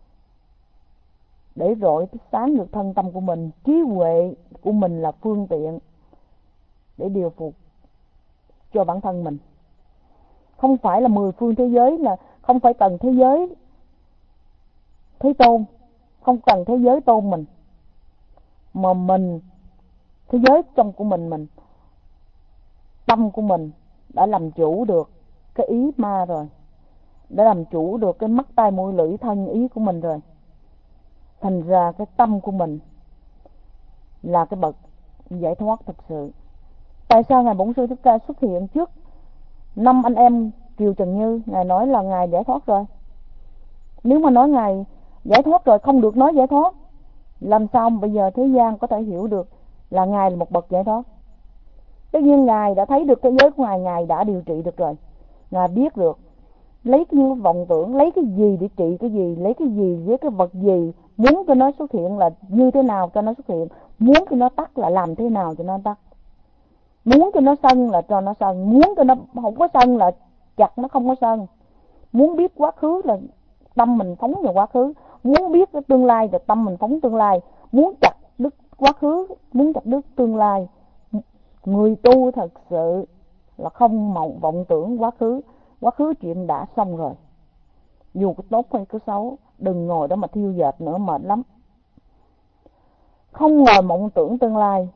để rọi sáng được thân tâm của mình. Trí huệ của mình là phương tiện để điều phục cho bản thân mình. Không phải là 10 phương thế giới, là không phải cần thế giới Thế Tôn, không cần thế giới tôn mình, mà mình, thế giới trong của mình, tâm của mình đã làm chủ được cái ý ma rồi, đã làm chủ được cái mắt tai mũi lưỡi thân ý của mình rồi. Thành ra cái tâm của mình là cái bậc giải thoát thật sự. Tại sao Ngài Bổn Sư Thích Ca xuất hiện trước 5 anh em Kiều Trần Như? Ngài nói là Ngài giải thoát rồi. Nếu mà nói Ngài giải thoát rồi, không được nói giải thoát, làm sao bây giờ thế gian có thể hiểu được là Ngài là một bậc giải thoát? Tất nhiên Ngài đã thấy được cái giới của Ngài đã điều trị được rồi. Ngài biết được lấy cái vọng tưởng, lấy cái gì để trị cái gì, lấy cái gì với cái vật gì, muốn cho nó xuất hiện là như thế nào cho nó xuất hiện, muốn cho nó tắt là làm thế nào cho nó tắt, muốn cho nó sân là cho nó sân, muốn cho nó không có sân là chặt nó không có sân. Muốn biết quá khứ là tâm mình phóng vào quá khứ, muốn biết cái tương lai là tâm mình phóng tương lai, muốn chặt đứt quá khứ, muốn chặt đứt tương lai. Người tu thật sự là không vọng tưởng quá khứ chuyện đã xong rồi, dù có tốt hay có xấu. Đừng ngồi đó mà thiêu dệt nữa, mệt lắm. Không ngồi mộng tưởng tương lai,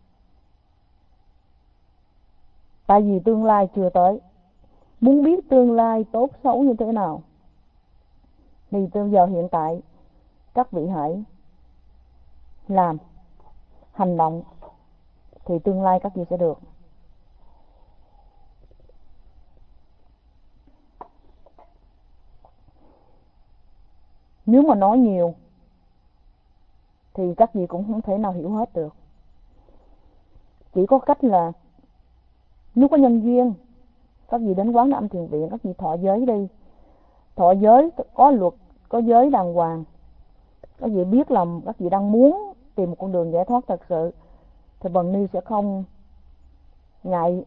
tại vì tương lai chưa tới. Muốn biết tương lai tốt xấu như thế nào thì từ giờ hiện tại các vị hãy làm, hành động, thì tương lai các vị sẽ được. Nếu mà nói nhiều thì các vị cũng không thể nào hiểu hết được. Chỉ có cách là nếu có nhân duyên, các vị đến Quán Âm Thiền Viện, các vị thọ giới đi. Thọ giới có luật, có giới đàng hoàng. Các vị biết là các vị đang muốn tìm một con đường giải thoát thật sự, thì Bần Ni sẽ không ngại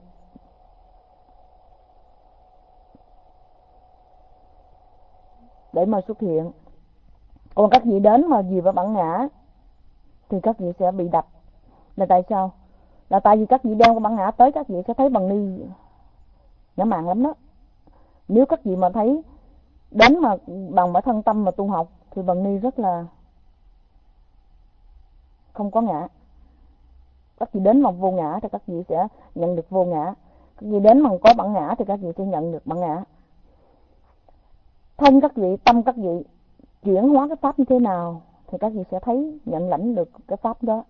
để mà xuất hiện. Còn các vị đến mà vì với bản ngã thì các vị sẽ bị đập. Là tại sao? Là tại vì các vị đem cái bản ngã tới, các vị sẽ thấy Bần Ni ngã mạn lắm đó. Nếu các vị mà thấy đến mà bằng bản thân tâm mà tu học thì Bần Ni rất là không có ngã. Các vị đến bằng vô ngã thì các vị sẽ nhận được vô ngã. Các vị đến bằng có bản ngã thì các vị sẽ nhận được bản ngã. Thân các vị, tâm các vị chuyển hóa cái pháp như thế nào thì các vị sẽ thấy, nhận lãnh được cái pháp đó.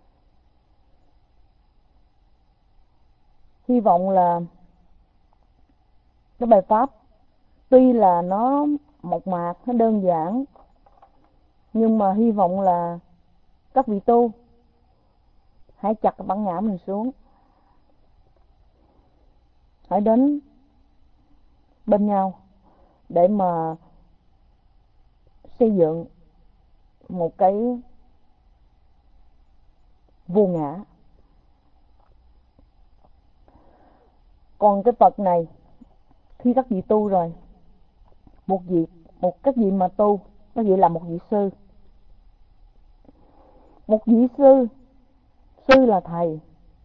Hy vọng là cái bài pháp tuy là nó mộc mạc, nó đơn giản, nhưng mà hy vọng là các vị tu hãy chặt cái bản ngã mình xuống, hãy đến bên nhau để mà xây dựng một cái vô ngã. Còn cái Phật này, khi các vị tu rồi, các vị mà tu, các vị là một vị sư. Một vị sư, sư là thầy,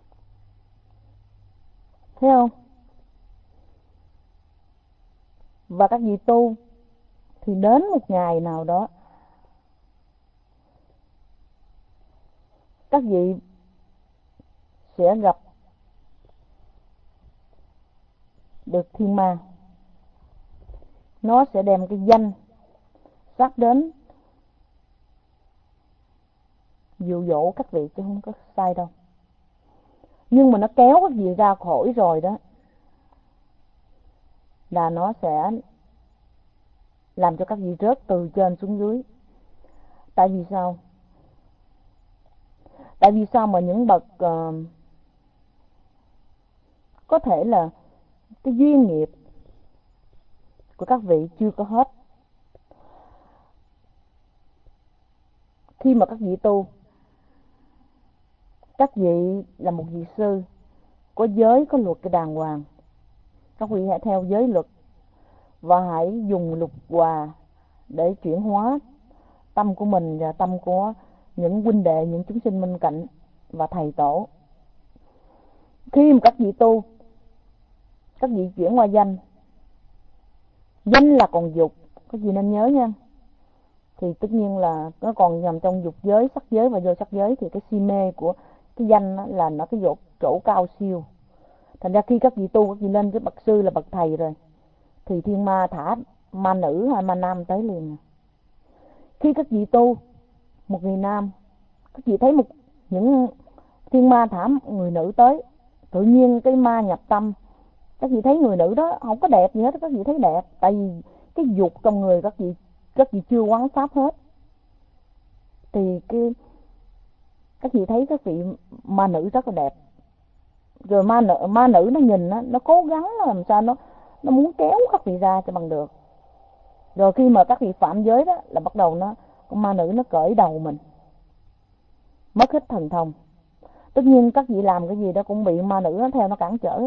thấy không? Và các vị tu thì đến một ngày nào đó các vị sẽ gặp được thiên ma. Nó sẽ đem cái danh sắc đến dụ dỗ các vị, chứ không có sai đâu. Nhưng mà nó kéo các vị ra khỏi rồi đó là nó sẽ làm cho các vị rớt từ trên xuống dưới. Tại vì sao? Tại vì sao mà những bậc có thể là cái duyên nghiệp của các vị chưa có hết. Khi mà các vị tu, các vị là một vị sư, có giới, có luật cái đàng hoàng, các vị hãy theo giới luật và hãy dùng lục hòa để chuyển hóa tâm của mình và tâm của những huynh đệ, những chúng sinh bên cạnh và thầy tổ. Khi mà các vị tu, các vị chuyển qua danh, danh là còn dục, các vị nên nhớ nha. Thì tất nhiên là nó còn nằm trong dục giới, sắc giới và vô sắc giới, thì cái si mê của cái danh là nó cái chỗ cao siêu. Thành ra khi các vị tu, các vị lên cái bậc sư là bậc thầy rồi, thì thiên ma thả ma nữ hay ma nam tới liền. Khi các vị tu một người nam, các vị thấy những thiên ma thả người nữ tới, tự nhiên cái ma nhập tâm, các vị thấy người nữ đó không có đẹp gì hết, các vị thấy đẹp. Tại vì cái dục trong người các vị chưa quán pháp hết, thì các vị thấy các vị ma nữ rất là đẹp. Rồi ma nữ nó nhìn nó cố gắng làm sao nó muốn kéo các vị ra cho bằng được. Rồi khi mà các vị phạm giới đó là bắt đầu con ma nữ nó cởi đầu mình, mất hết thần thông. Tất nhiên các vị làm cái gì đó cũng bị ma nữ nó theo nó cản trở hết.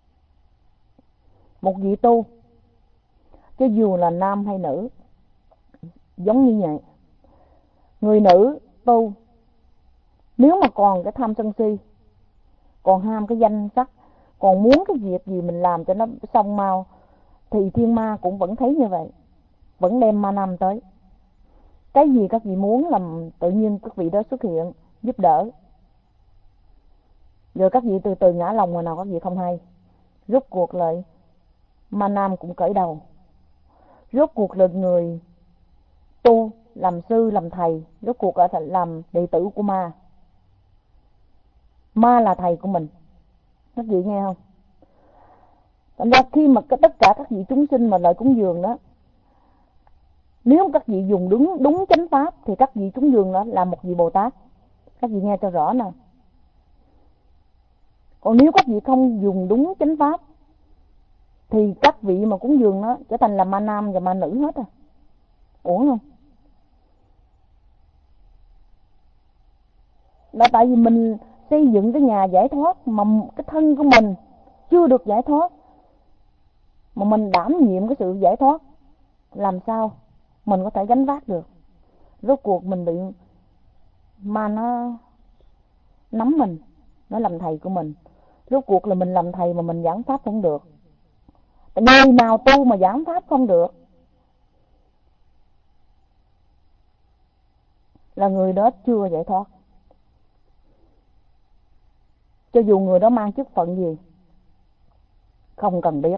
Một vị tu, chứ dù là nam hay nữ, giống như vậy. Người nữ tu, nếu mà còn cái tham sân si, còn ham cái danh sắc, còn muốn cái việc gì mình làm cho nó xong mau, thì thiên ma cũng vẫn thấy như vậy, vẫn đem ma nam tới. Cái gì các vị muốn làm, tự nhiên các vị đó xuất hiện giúp đỡ. Rồi các vị từ từ ngã lòng ngoài nào các vị không hay. Rốt cuộc lại ma nam cũng cởi đầu. Rốt cuộc là người tu, làm sư, làm thầy, rốt cuộc là làm đệ tử của ma. Ma là thầy của mình. Các vị nghe không? Thành ra khi mà tất cả các vị chúng sinh mà lại cúng dường đó, Nếu các vị dùng đúng chánh pháp thì các vị cúng dường đó là một vị Bồ Tát. Các vị nghe cho rõ nè. Còn nếu các vị không dùng đúng chánh pháp thì các vị mà cúng dường nó trở thành là ma nam và ma nữ hết à. Uổng không? Là tại vì mình xây dựng cái nhà giải thoát mà cái thân của mình chưa được giải thoát, mà mình đảm nhiệm cái sự giải thoát, làm sao mình có thể gánh vác được? Rốt cuộc mình bị ma nó nắm mình, nó làm thầy của mình. Rốt cuộc là mình làm thầy mà mình giảng pháp không được. Người nào tu mà giảng pháp không được là người đó chưa giải thoát. Cho dù người đó mang chức phận gì, không cần biết.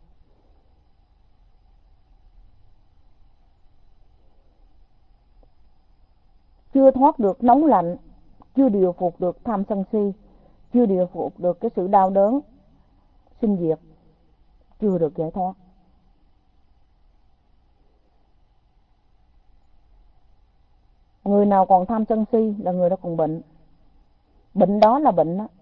Chưa thoát được nóng lạnh, chưa điều phục được tham sân si, chưa điều phục được cái sự đau đớn sinh diệt, chưa được giải thoát. Người nào còn tham sân si là người đó còn bệnh. Bệnh đó là bệnh đó.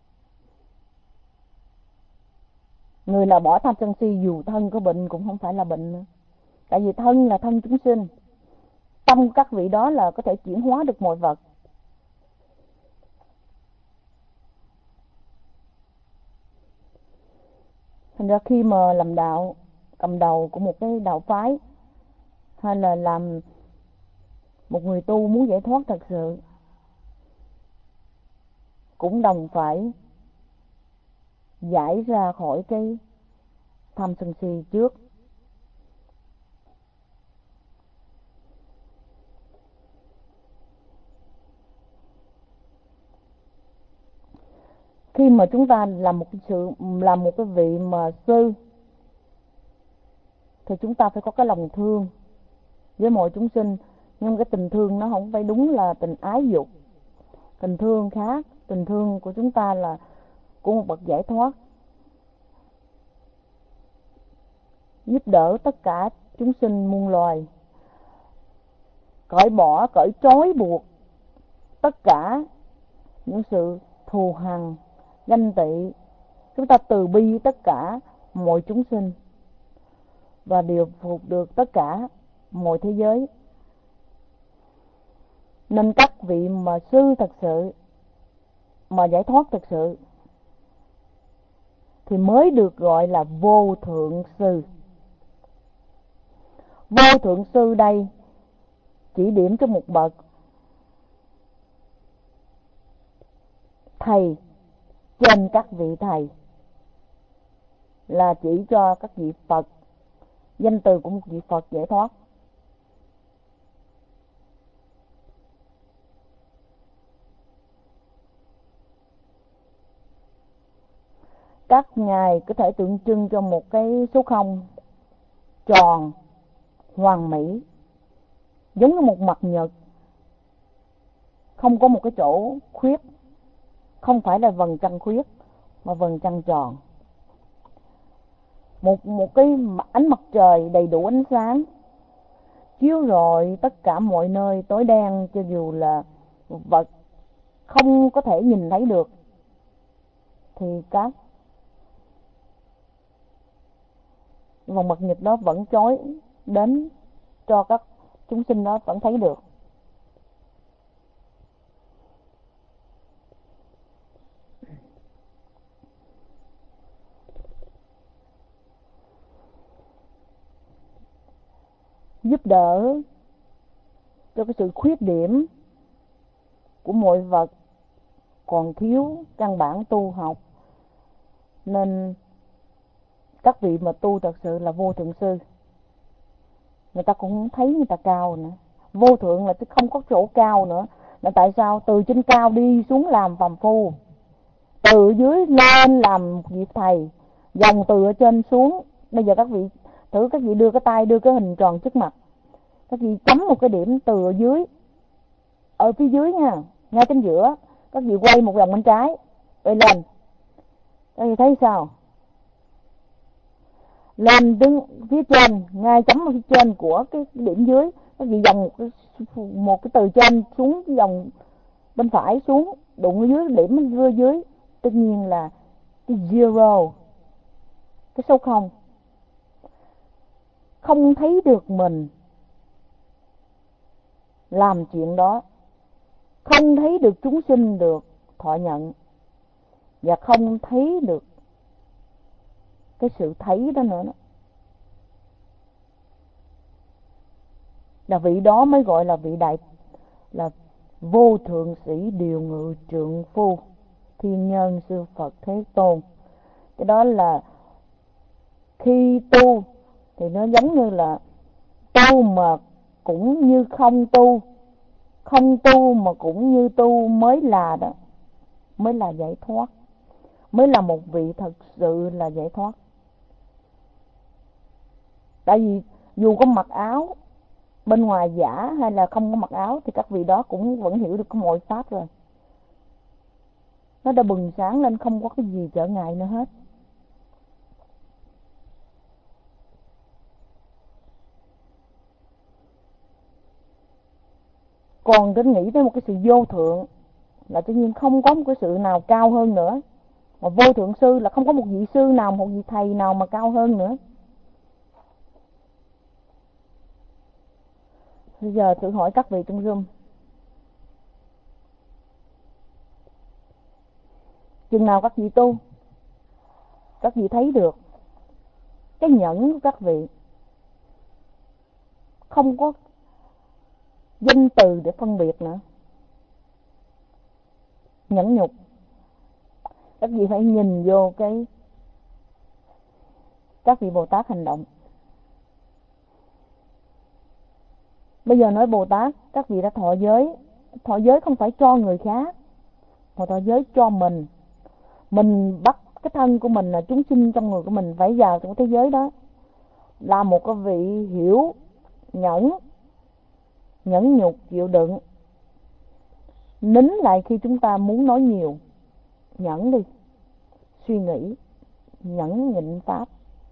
Người nào bỏ tham sân si dù thân có bệnh cũng không phải là bệnh nữa. Tại vì thân là thân chúng sinh. Tâm các vị đó là có thể chuyển hóa được mọi vật. Thành ra khi mà làm đạo, cầm đầu của một cái đạo phái, hay là làm một người tu muốn giải thoát thật sự, cũng đồng phải giải ra khỏi cái tham sân si trước. Khi mà chúng ta làm một cái vị mà sư thì chúng ta phải có cái lòng thương với mọi chúng sinh. Nhưng cái tình thương nó không phải đúng là tình ái dục. Tình thương khác. Tình thương của chúng ta là của một bậc giải thoát, giúp đỡ tất cả chúng sinh muôn loài, cởi bỏ, cởi trói buộc tất cả những sự thù hằn, ganh tị. Chúng ta từ bi tất cả mọi chúng sinh và điều phục được tất cả mọi thế giới. Nên các vị mà sư thật sự, mà giải thoát thật sự thì mới được gọi là vô thượng sư. Vô thượng sư đây chỉ điểm cho một bậc thầy trên các vị thầy, là chỉ cho các vị Phật, danh từ của một vị Phật giải thoát. Các ngài có thể tượng trưng cho một cái số không tròn, hoàn mỹ, giống như một mặt nhật, không có một cái chỗ khuyết. Không phải là vầng trăng khuyết, mà vầng trăng tròn. Một cái ánh mặt trời đầy đủ ánh sáng, chiếu rọi tất cả mọi nơi tối đen, cho dù là vật không có thể nhìn thấy được, thì các vòng mặt nhật đó vẫn chói đến cho các chúng sinh đó vẫn thấy được. Giúp đỡ cho cái sự khuyết điểm của mọi vật còn thiếu căn bản tu học. Nên các vị mà tu thật sự là vô thượng sư, người ta cũng không thấy người ta cao nữa. Vô thượng là không có chỗ cao nữa. Là tại sao? Từ trên cao đi xuống làm phàm phu, từ dưới lên làm một vị thầy, dòng từ ở trên xuống. Bây giờ các vị thử, các vị đưa cái tay, đưa cái hình tròn trước mặt, các vị chấm một cái điểm từ ở dưới, ở phía dưới nha, ngay trên giữa, các vị quay một vòng bên trái, quay lên, các vị thấy sao? lên đứng phía trên, ngay chấm ở phía trên của cái điểm dưới, các vị dòng một cái từ trên xuống cái dòng bên phải xuống, đụng ở dưới điểm ở dưới, tất nhiên là cái zero, cái số không. Không thấy được mình làm chuyện đó, không thấy được chúng sinh được thọ nhận, và không thấy được cái sự thấy đó nữa đó. Là vị đó mới gọi là vị đại, là vô thượng sĩ điều ngự trượng phu thiên nhân sư Phật Thế Tôn. Cái đó là khi tu thì nó giống như là tu mà cũng như không tu, không tu mà cũng như tu, mới là đó, mới là giải thoát, mới là một vị thật sự là giải thoát. Tại vì dù có mặc áo bên ngoài giả hay là không có mặc áo thì các vị đó cũng vẫn hiểu được cái mọi pháp rồi. Nó đã bừng sáng lên, không có cái gì trở ngại nữa hết. Còn đến nghĩ tới một cái sự vô thượng là tự nhiên không có một cái sự nào cao hơn nữa. Mà vô thượng sư là không có một vị sư nào, một vị thầy nào mà cao hơn nữa. Bây giờ thử hỏi các vị trong room, chừng nào các vị tu, các vị thấy được cái nhẫn của các vị không có danh từ để phân biệt nữa. Nhẫn nhục, các vị phải nhìn vô cái các vị Bồ Tát hành động. Bây giờ nói Bồ Tát, các vị đã thọ giới. Thọ giới không phải cho người khác, mà thọ giới cho mình. Mình bắt cái thân của mình là chúng sinh trong người của mình phải vào trong thế giới đó. Là một cái vị hiểu nhẫn, nhẫn nhục, chịu đựng, nín lại khi chúng ta muốn nói nhiều, nhẫn đi, suy nghĩ, nhẫn nhịn pháp.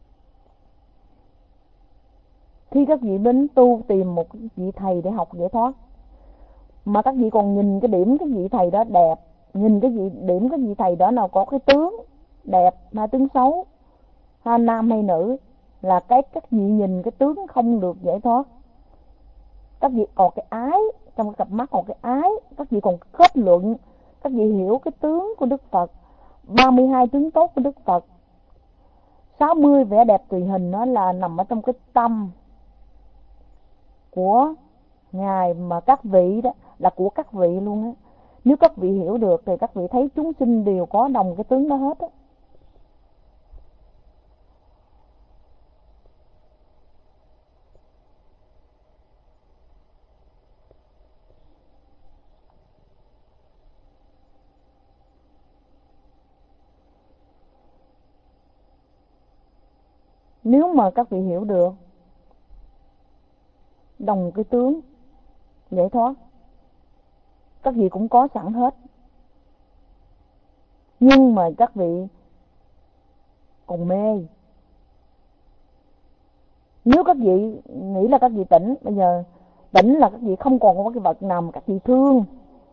Khi các vị đến tu tìm một vị thầy để học giải thoát, mà các vị còn nhìn cái điểm cái vị thầy đó đẹp, nhìn cái điểm cái vị thầy đó nào có cái tướng đẹp hay tướng xấu, hay nam hay nữ, là cái các vị nhìn cái tướng không được giải thoát. Các vị còn cái ái, trong cái cặp mắt còn cái ái, các vị còn kết luận, các vị hiểu cái tướng của Đức Phật, 32 tướng tốt của Đức Phật, 60 vẻ đẹp tùy hình, nó là nằm ở trong cái tâm của Ngài, mà các vị đó là của các vị luôn á. Nếu các vị hiểu được thì các vị thấy chúng sinh đều có đồng cái tướng đó hết á. Nếu mà các vị hiểu được đồng cái tướng giải thoát, các vị cũng có sẵn hết. Nhưng mà các vị còn mê. Nếu các vị nghĩ là các vị tỉnh, bây giờ tỉnh là các vị không còn có cái vật nào mà các vị thương,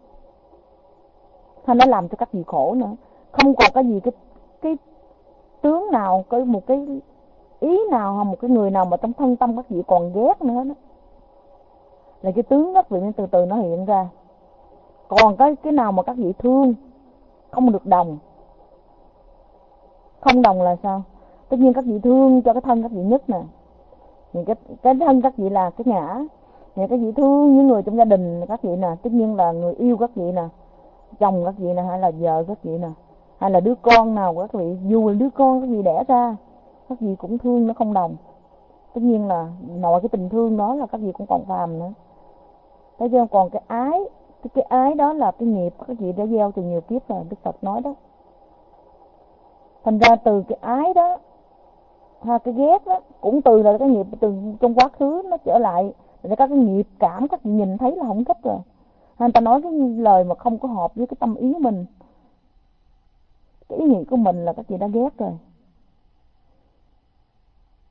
hay nó làm cho các vị khổ nữa. Không còn cái gì cái tướng nào, có một cái ý nào hay một cái người nào mà trong thân tâm các vị còn ghét nữa đó. Là cái tướng các vị từ từ nó hiện ra. Còn cái nào mà các vị thương không được đồng. Không đồng là sao? Tất nhiên các vị thương cho cái thân các vị nhất nè. Cái thân các vị là cái ngã. Các vị thương những người trong gia đình các vị nè, tất nhiên là người yêu các vị nè, chồng các vị nè, hay là vợ các vị nè, hay là đứa con nào của các vị, dù là đứa con các vị đẻ ra, các vị cũng thương nó không đồng. Tất nhiên là nội cái tình thương đó là các vị cũng còn phàm nữa. Thấy chưa? Còn cái ái đó là cái nghiệp các vị đã gieo từ nhiều kiếp rồi, Đức Phật nói đó. Thành ra từ cái ái đó, ha, cái ghét đó, cũng từ là cái nghiệp từ trong quá khứ nó trở lại, để các cái nghiệp cảm các vị nhìn thấy là không thích rồi. Người ta nói cái lời mà không có hợp với cái tâm ý mình, cái ý nghĩ của mình là các vị đã ghét rồi.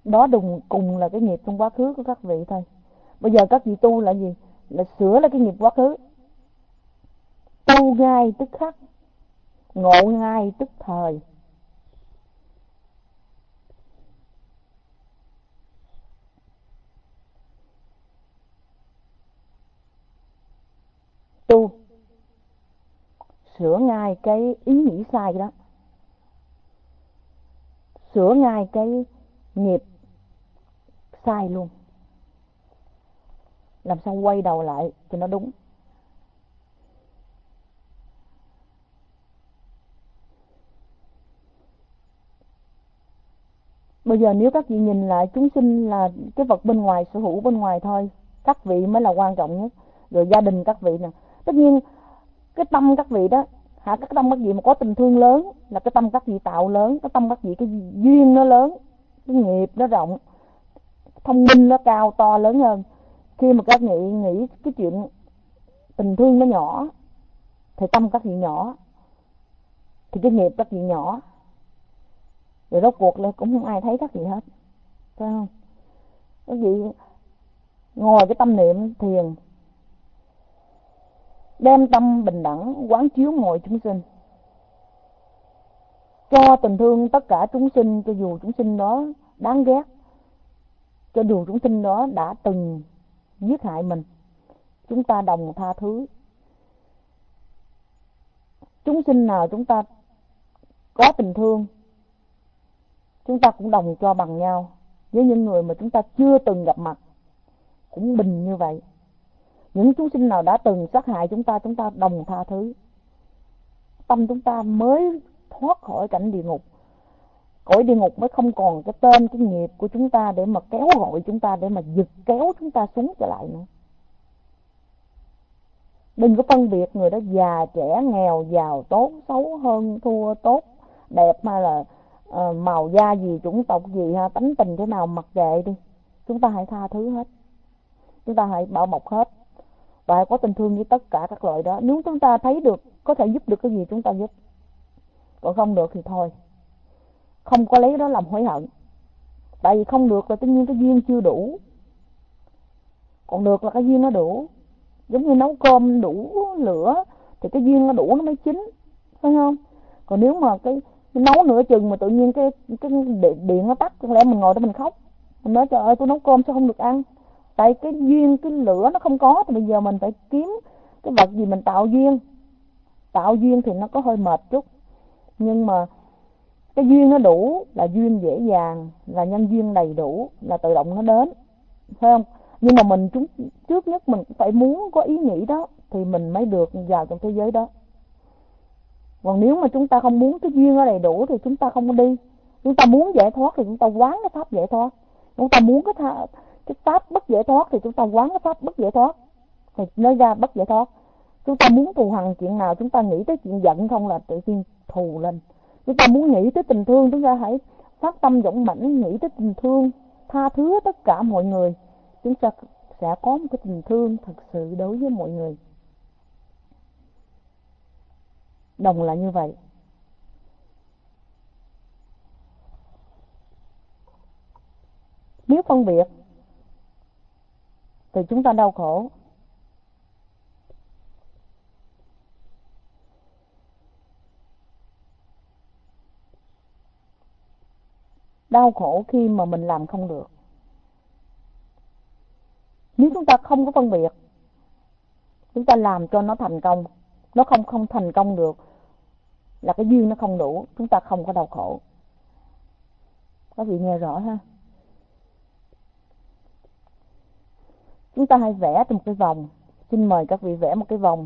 Đó cùng là cái nghiệp trong quá khứ của các vị thôi. Bây giờ các vị tu là gì? Là sửa lại cái nghiệp quá khứ. Tu ngay tức khắc, ngộ ngay tức thời. Tu sửa ngay cái ý nghĩ sai đó, sửa ngay cái nghiệp sai luôn, làm sao quay đầu lại cho nó đúng. Bây giờ nếu các vị nhìn lại chúng sinh là cái vật bên ngoài, sở hữu bên ngoài thôi, các vị mới là quan trọng nhất. Rồi gia đình các vị nè, tất nhiên cái tâm các vị đó, cái tâm các vị mà có tình thương lớn là cái tâm các vị tạo lớn, cái tâm các vị cái duyên nó lớn, cái nghiệp nó rộng, thông minh nó cao to lớn hơn. Khi mà các vị nghĩ cái chuyện tình thương nó nhỏ thì tâm các vị nhỏ, thì cái nghiệp các vị nhỏ, rồi rốt cuộc là cũng không ai thấy các vị hết, phải không? Các vị ngồi cái tâm niệm thiền, đem tâm bình đẳng quán chiếu mọi chúng sinh, cho tình thương tất cả chúng sinh, cho dù chúng sinh đó đáng ghét, cho dù chúng sinh đó đã từng giết hại mình, chúng ta đồng tha thứ. Chúng sinh nào chúng ta có tình thương, chúng ta cũng đồng cho bằng nhau. Với những người mà chúng ta chưa từng gặp mặt cũng bình như vậy. Những chúng sinh nào đã từng sát hại chúng ta đồng tha thứ. Tâm chúng ta mới thoát khỏi cảnh địa ngục. Cõi địa ngục mới không còn cái tên, cái nghiệp của chúng ta để mà kéo gọi chúng ta, để mà giật kéo chúng ta xuống trở lại nữa. Đừng có phân biệt người đó già trẻ, nghèo giàu, tốt xấu, hơn thua, tốt đẹp, hay là màu da gì, chủng tộc gì, tánh tình thế nào, mặc kệ đi. Chúng ta hãy tha thứ hết, chúng ta hãy bảo bọc hết, và hãy có tình thương với tất cả các loại đó. Nếu chúng ta thấy được có thể giúp được cái gì chúng ta giúp, còn không được thì thôi, không có lấy đó làm hối hận. Tại vì không được là tất nhiên cái duyên chưa đủ, còn được là cái duyên nó đủ. Giống như nấu cơm đủ lửa thì cái duyên nó đủ nó mới chín, phải không? Còn nếu mà cái nấu nửa chừng mà tự nhiên cái điện nó tắt, chẳng lẽ mình ngồi đó mình khóc, mình nói trời ơi tôi nấu cơm sao không được ăn? Tại cái duyên, cái lửa nó không có, thì bây giờ mình phải kiếm cái vật gì mình tạo duyên. Tạo duyên thì nó có hơi mệt chút, nhưng mà cái duyên nó đủ là duyên dễ dàng, là nhân duyên đầy đủ, là tự động nó đến, phải không? Nhưng mà mình trước nhất mình phải muốn có ý nghĩ đó thì mình mới được vào trong thế giới đó. Còn nếu mà chúng ta không muốn cái duyên nó đầy đủ thì chúng ta không có đi. Chúng ta muốn giải thoát thì chúng ta quán cái pháp giải thoát. Chúng ta muốn cái pháp bất giải thoát thì chúng ta quán cái pháp bất giải thoát, thì nói ra bất giải thoát. Chúng ta muốn thù hằn chuyện nào, chúng ta nghĩ tới chuyện giận không là tự nhiên thù lên. Chúng ta muốn nghĩ tới tình thương, chúng ta hãy phát tâm dũng mãnh nghĩ tới tình thương, tha thứ tất cả mọi người. Chúng ta sẽ có một cái tình thương thật sự đối với mọi người. Đồng là như vậy. Nếu phân biệt thì chúng ta đau khổ. Đau khổ khi mà mình làm không được. Nếu chúng ta không có phân biệt, chúng ta làm cho nó thành công, nó không thành công được là cái duyên nó không đủ, chúng ta không có đau khổ. Các vị nghe rõ ha? Chúng ta hãy vẽ một cái vòng. Xin mời các vị vẽ một cái vòng.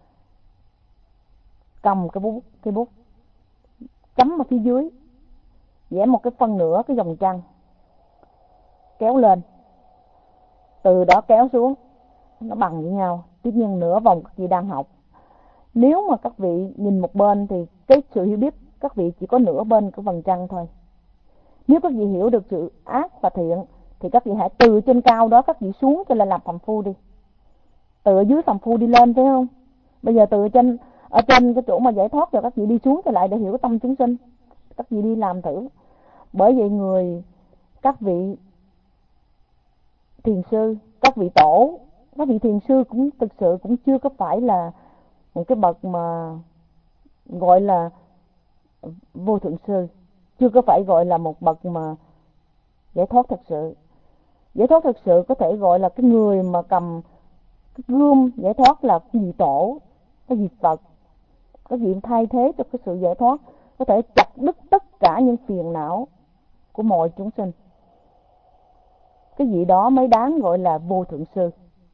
Cầm cái bút chấm ở phía dưới, vẽ một cái phân nửa cái vòng trăng, kéo lên, từ đó kéo xuống, nó bằng với nhau. Tiếp nhiên nửa vòng các vị đang học. Nếu mà các vị nhìn một bên thì cái sự hiểu biết các vị chỉ có nửa bên của vòng trăng thôi. Nếu các vị hiểu được sự ác và thiện thì các vị hãy từ trên cao đó các vị xuống cho lên làm phàm phu đi. Từ ở dưới phàm phu đi lên, phải không? Bây giờ từ ở trên cái chỗ mà giải thoát rồi các vị đi xuống trở lại để hiểu cái tâm chúng sinh. Các vị đi làm thử. Bởi vậy các vị thiền sư, các vị tổ, các vị thiền sư cũng thực sự cũng chưa có phải là một cái bậc mà gọi là vô thượng sư, chưa có phải gọi là một bậc mà giải thoát thật sự. Giải thoát thật sự có thể gọi là cái người mà cầm cái gươm giải thoát là cái vị tổ, cái vị Phật, cái vị thay thế cho cái sự giải thoát, có thể chặt đứt tất cả những phiền não của mọi chúng sinh. Cái vị đó mới đáng gọi là vô thượng sư.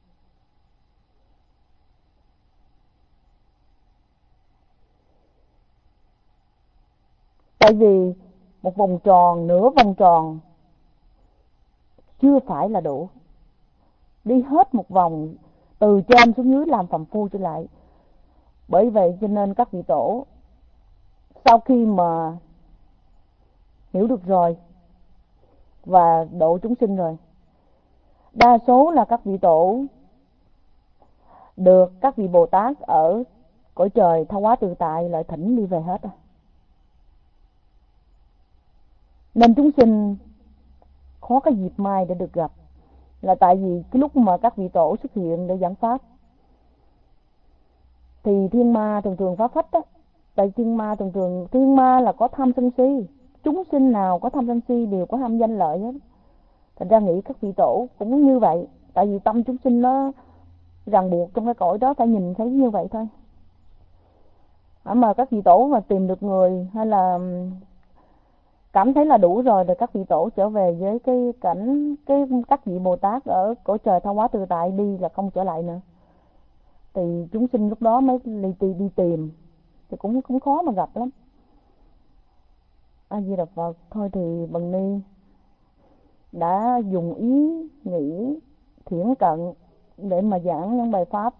Tại vì một vòng tròn, nửa vòng tròn chưa phải là đủ. Đi hết một vòng từ trên xuống dưới làm phàm phu trở lại. Bởi vậy cho nên các vị tổ sau khi mà hiểu được rồi và độ chúng sinh rồi, đa số là các vị tổ được các vị Bồ Tát ở cõi trời Tha Hóa Tự Tại lại thỉnh đi về hết. Nên chúng sinh khó có dịp mai để được gặp, là tại vì cái lúc mà các vị tổ xuất hiện để giảng pháp thì thiên ma thường thường phá phách á. Tại thiên ma là có tham sân si, chúng sinh nào có tham sân si đều có ham danh lợi hết. Thành ra nghĩ các vị tổ cũng như vậy, tại vì tâm chúng sinh nó ràng buộc trong cái cõi đó, phải nhìn thấy như vậy thôi. Mà các vị tổ mà tìm được người hay là cảm thấy là đủ rồi thì các vị tổ trở về với cái cảnh các vị Bồ Tát ở cõi trời Tha Hóa Tự Tại đi là không trở lại nữa. Thì chúng sinh lúc đó mới đi tìm, thì cũng khó mà gặp lắm. A Di Đà Phật. Thôi thì Bằng Ni đã dùng ý nghĩ thiển cận để mà giảng những bài pháp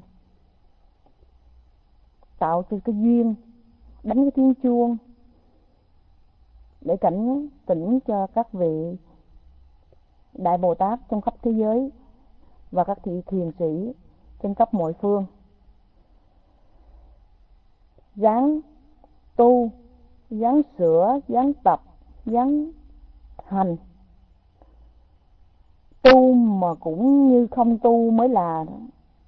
tạo cho cái duyên, đánh cái tiếng chuông để cảnh tỉnh cho các vị Đại Bồ Tát trong khắp thế giới và các vị thiền sĩ trên khắp mọi phương ráng tu, ráng sửa, ráng tập, ráng hành. Tu mà cũng như không tu mới là đó.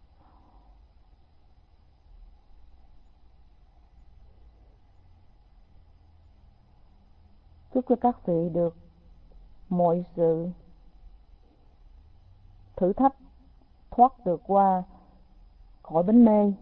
Chúc cho các vị được mọi sự thử thách, thoát được qua khỏi bến mê,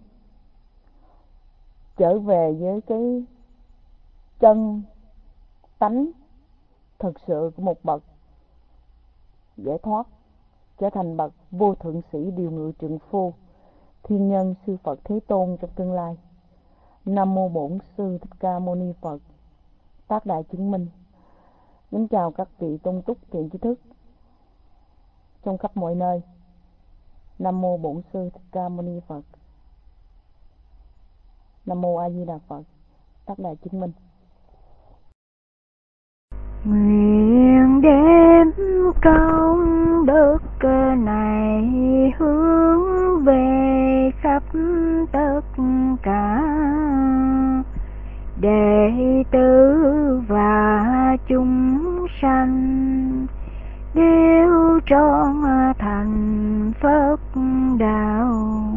trở về với cái chân tánh thực sự của một bậc giải thoát, trở thành bậc vô thượng sĩ điều ngự trượng phu, thiên nhân sư Phật Thế Tôn trong tương lai. Nam mô Bổn Sư Thích Ca Mâu Ni Phật. Tác đại chứng minh. Kính chào các vị tôn túc thiện trí thức trong khắp mọi nơi. Nam mô Bổn Sư Thích Ca Mâu Ni Phật. Nam mô A Di Đà Phật. Tác đại chứng minh.
Nguyện đem công đức này hướng về khắp tất cả đệ tử và chúng sanh, đều trọn thành Phật đạo.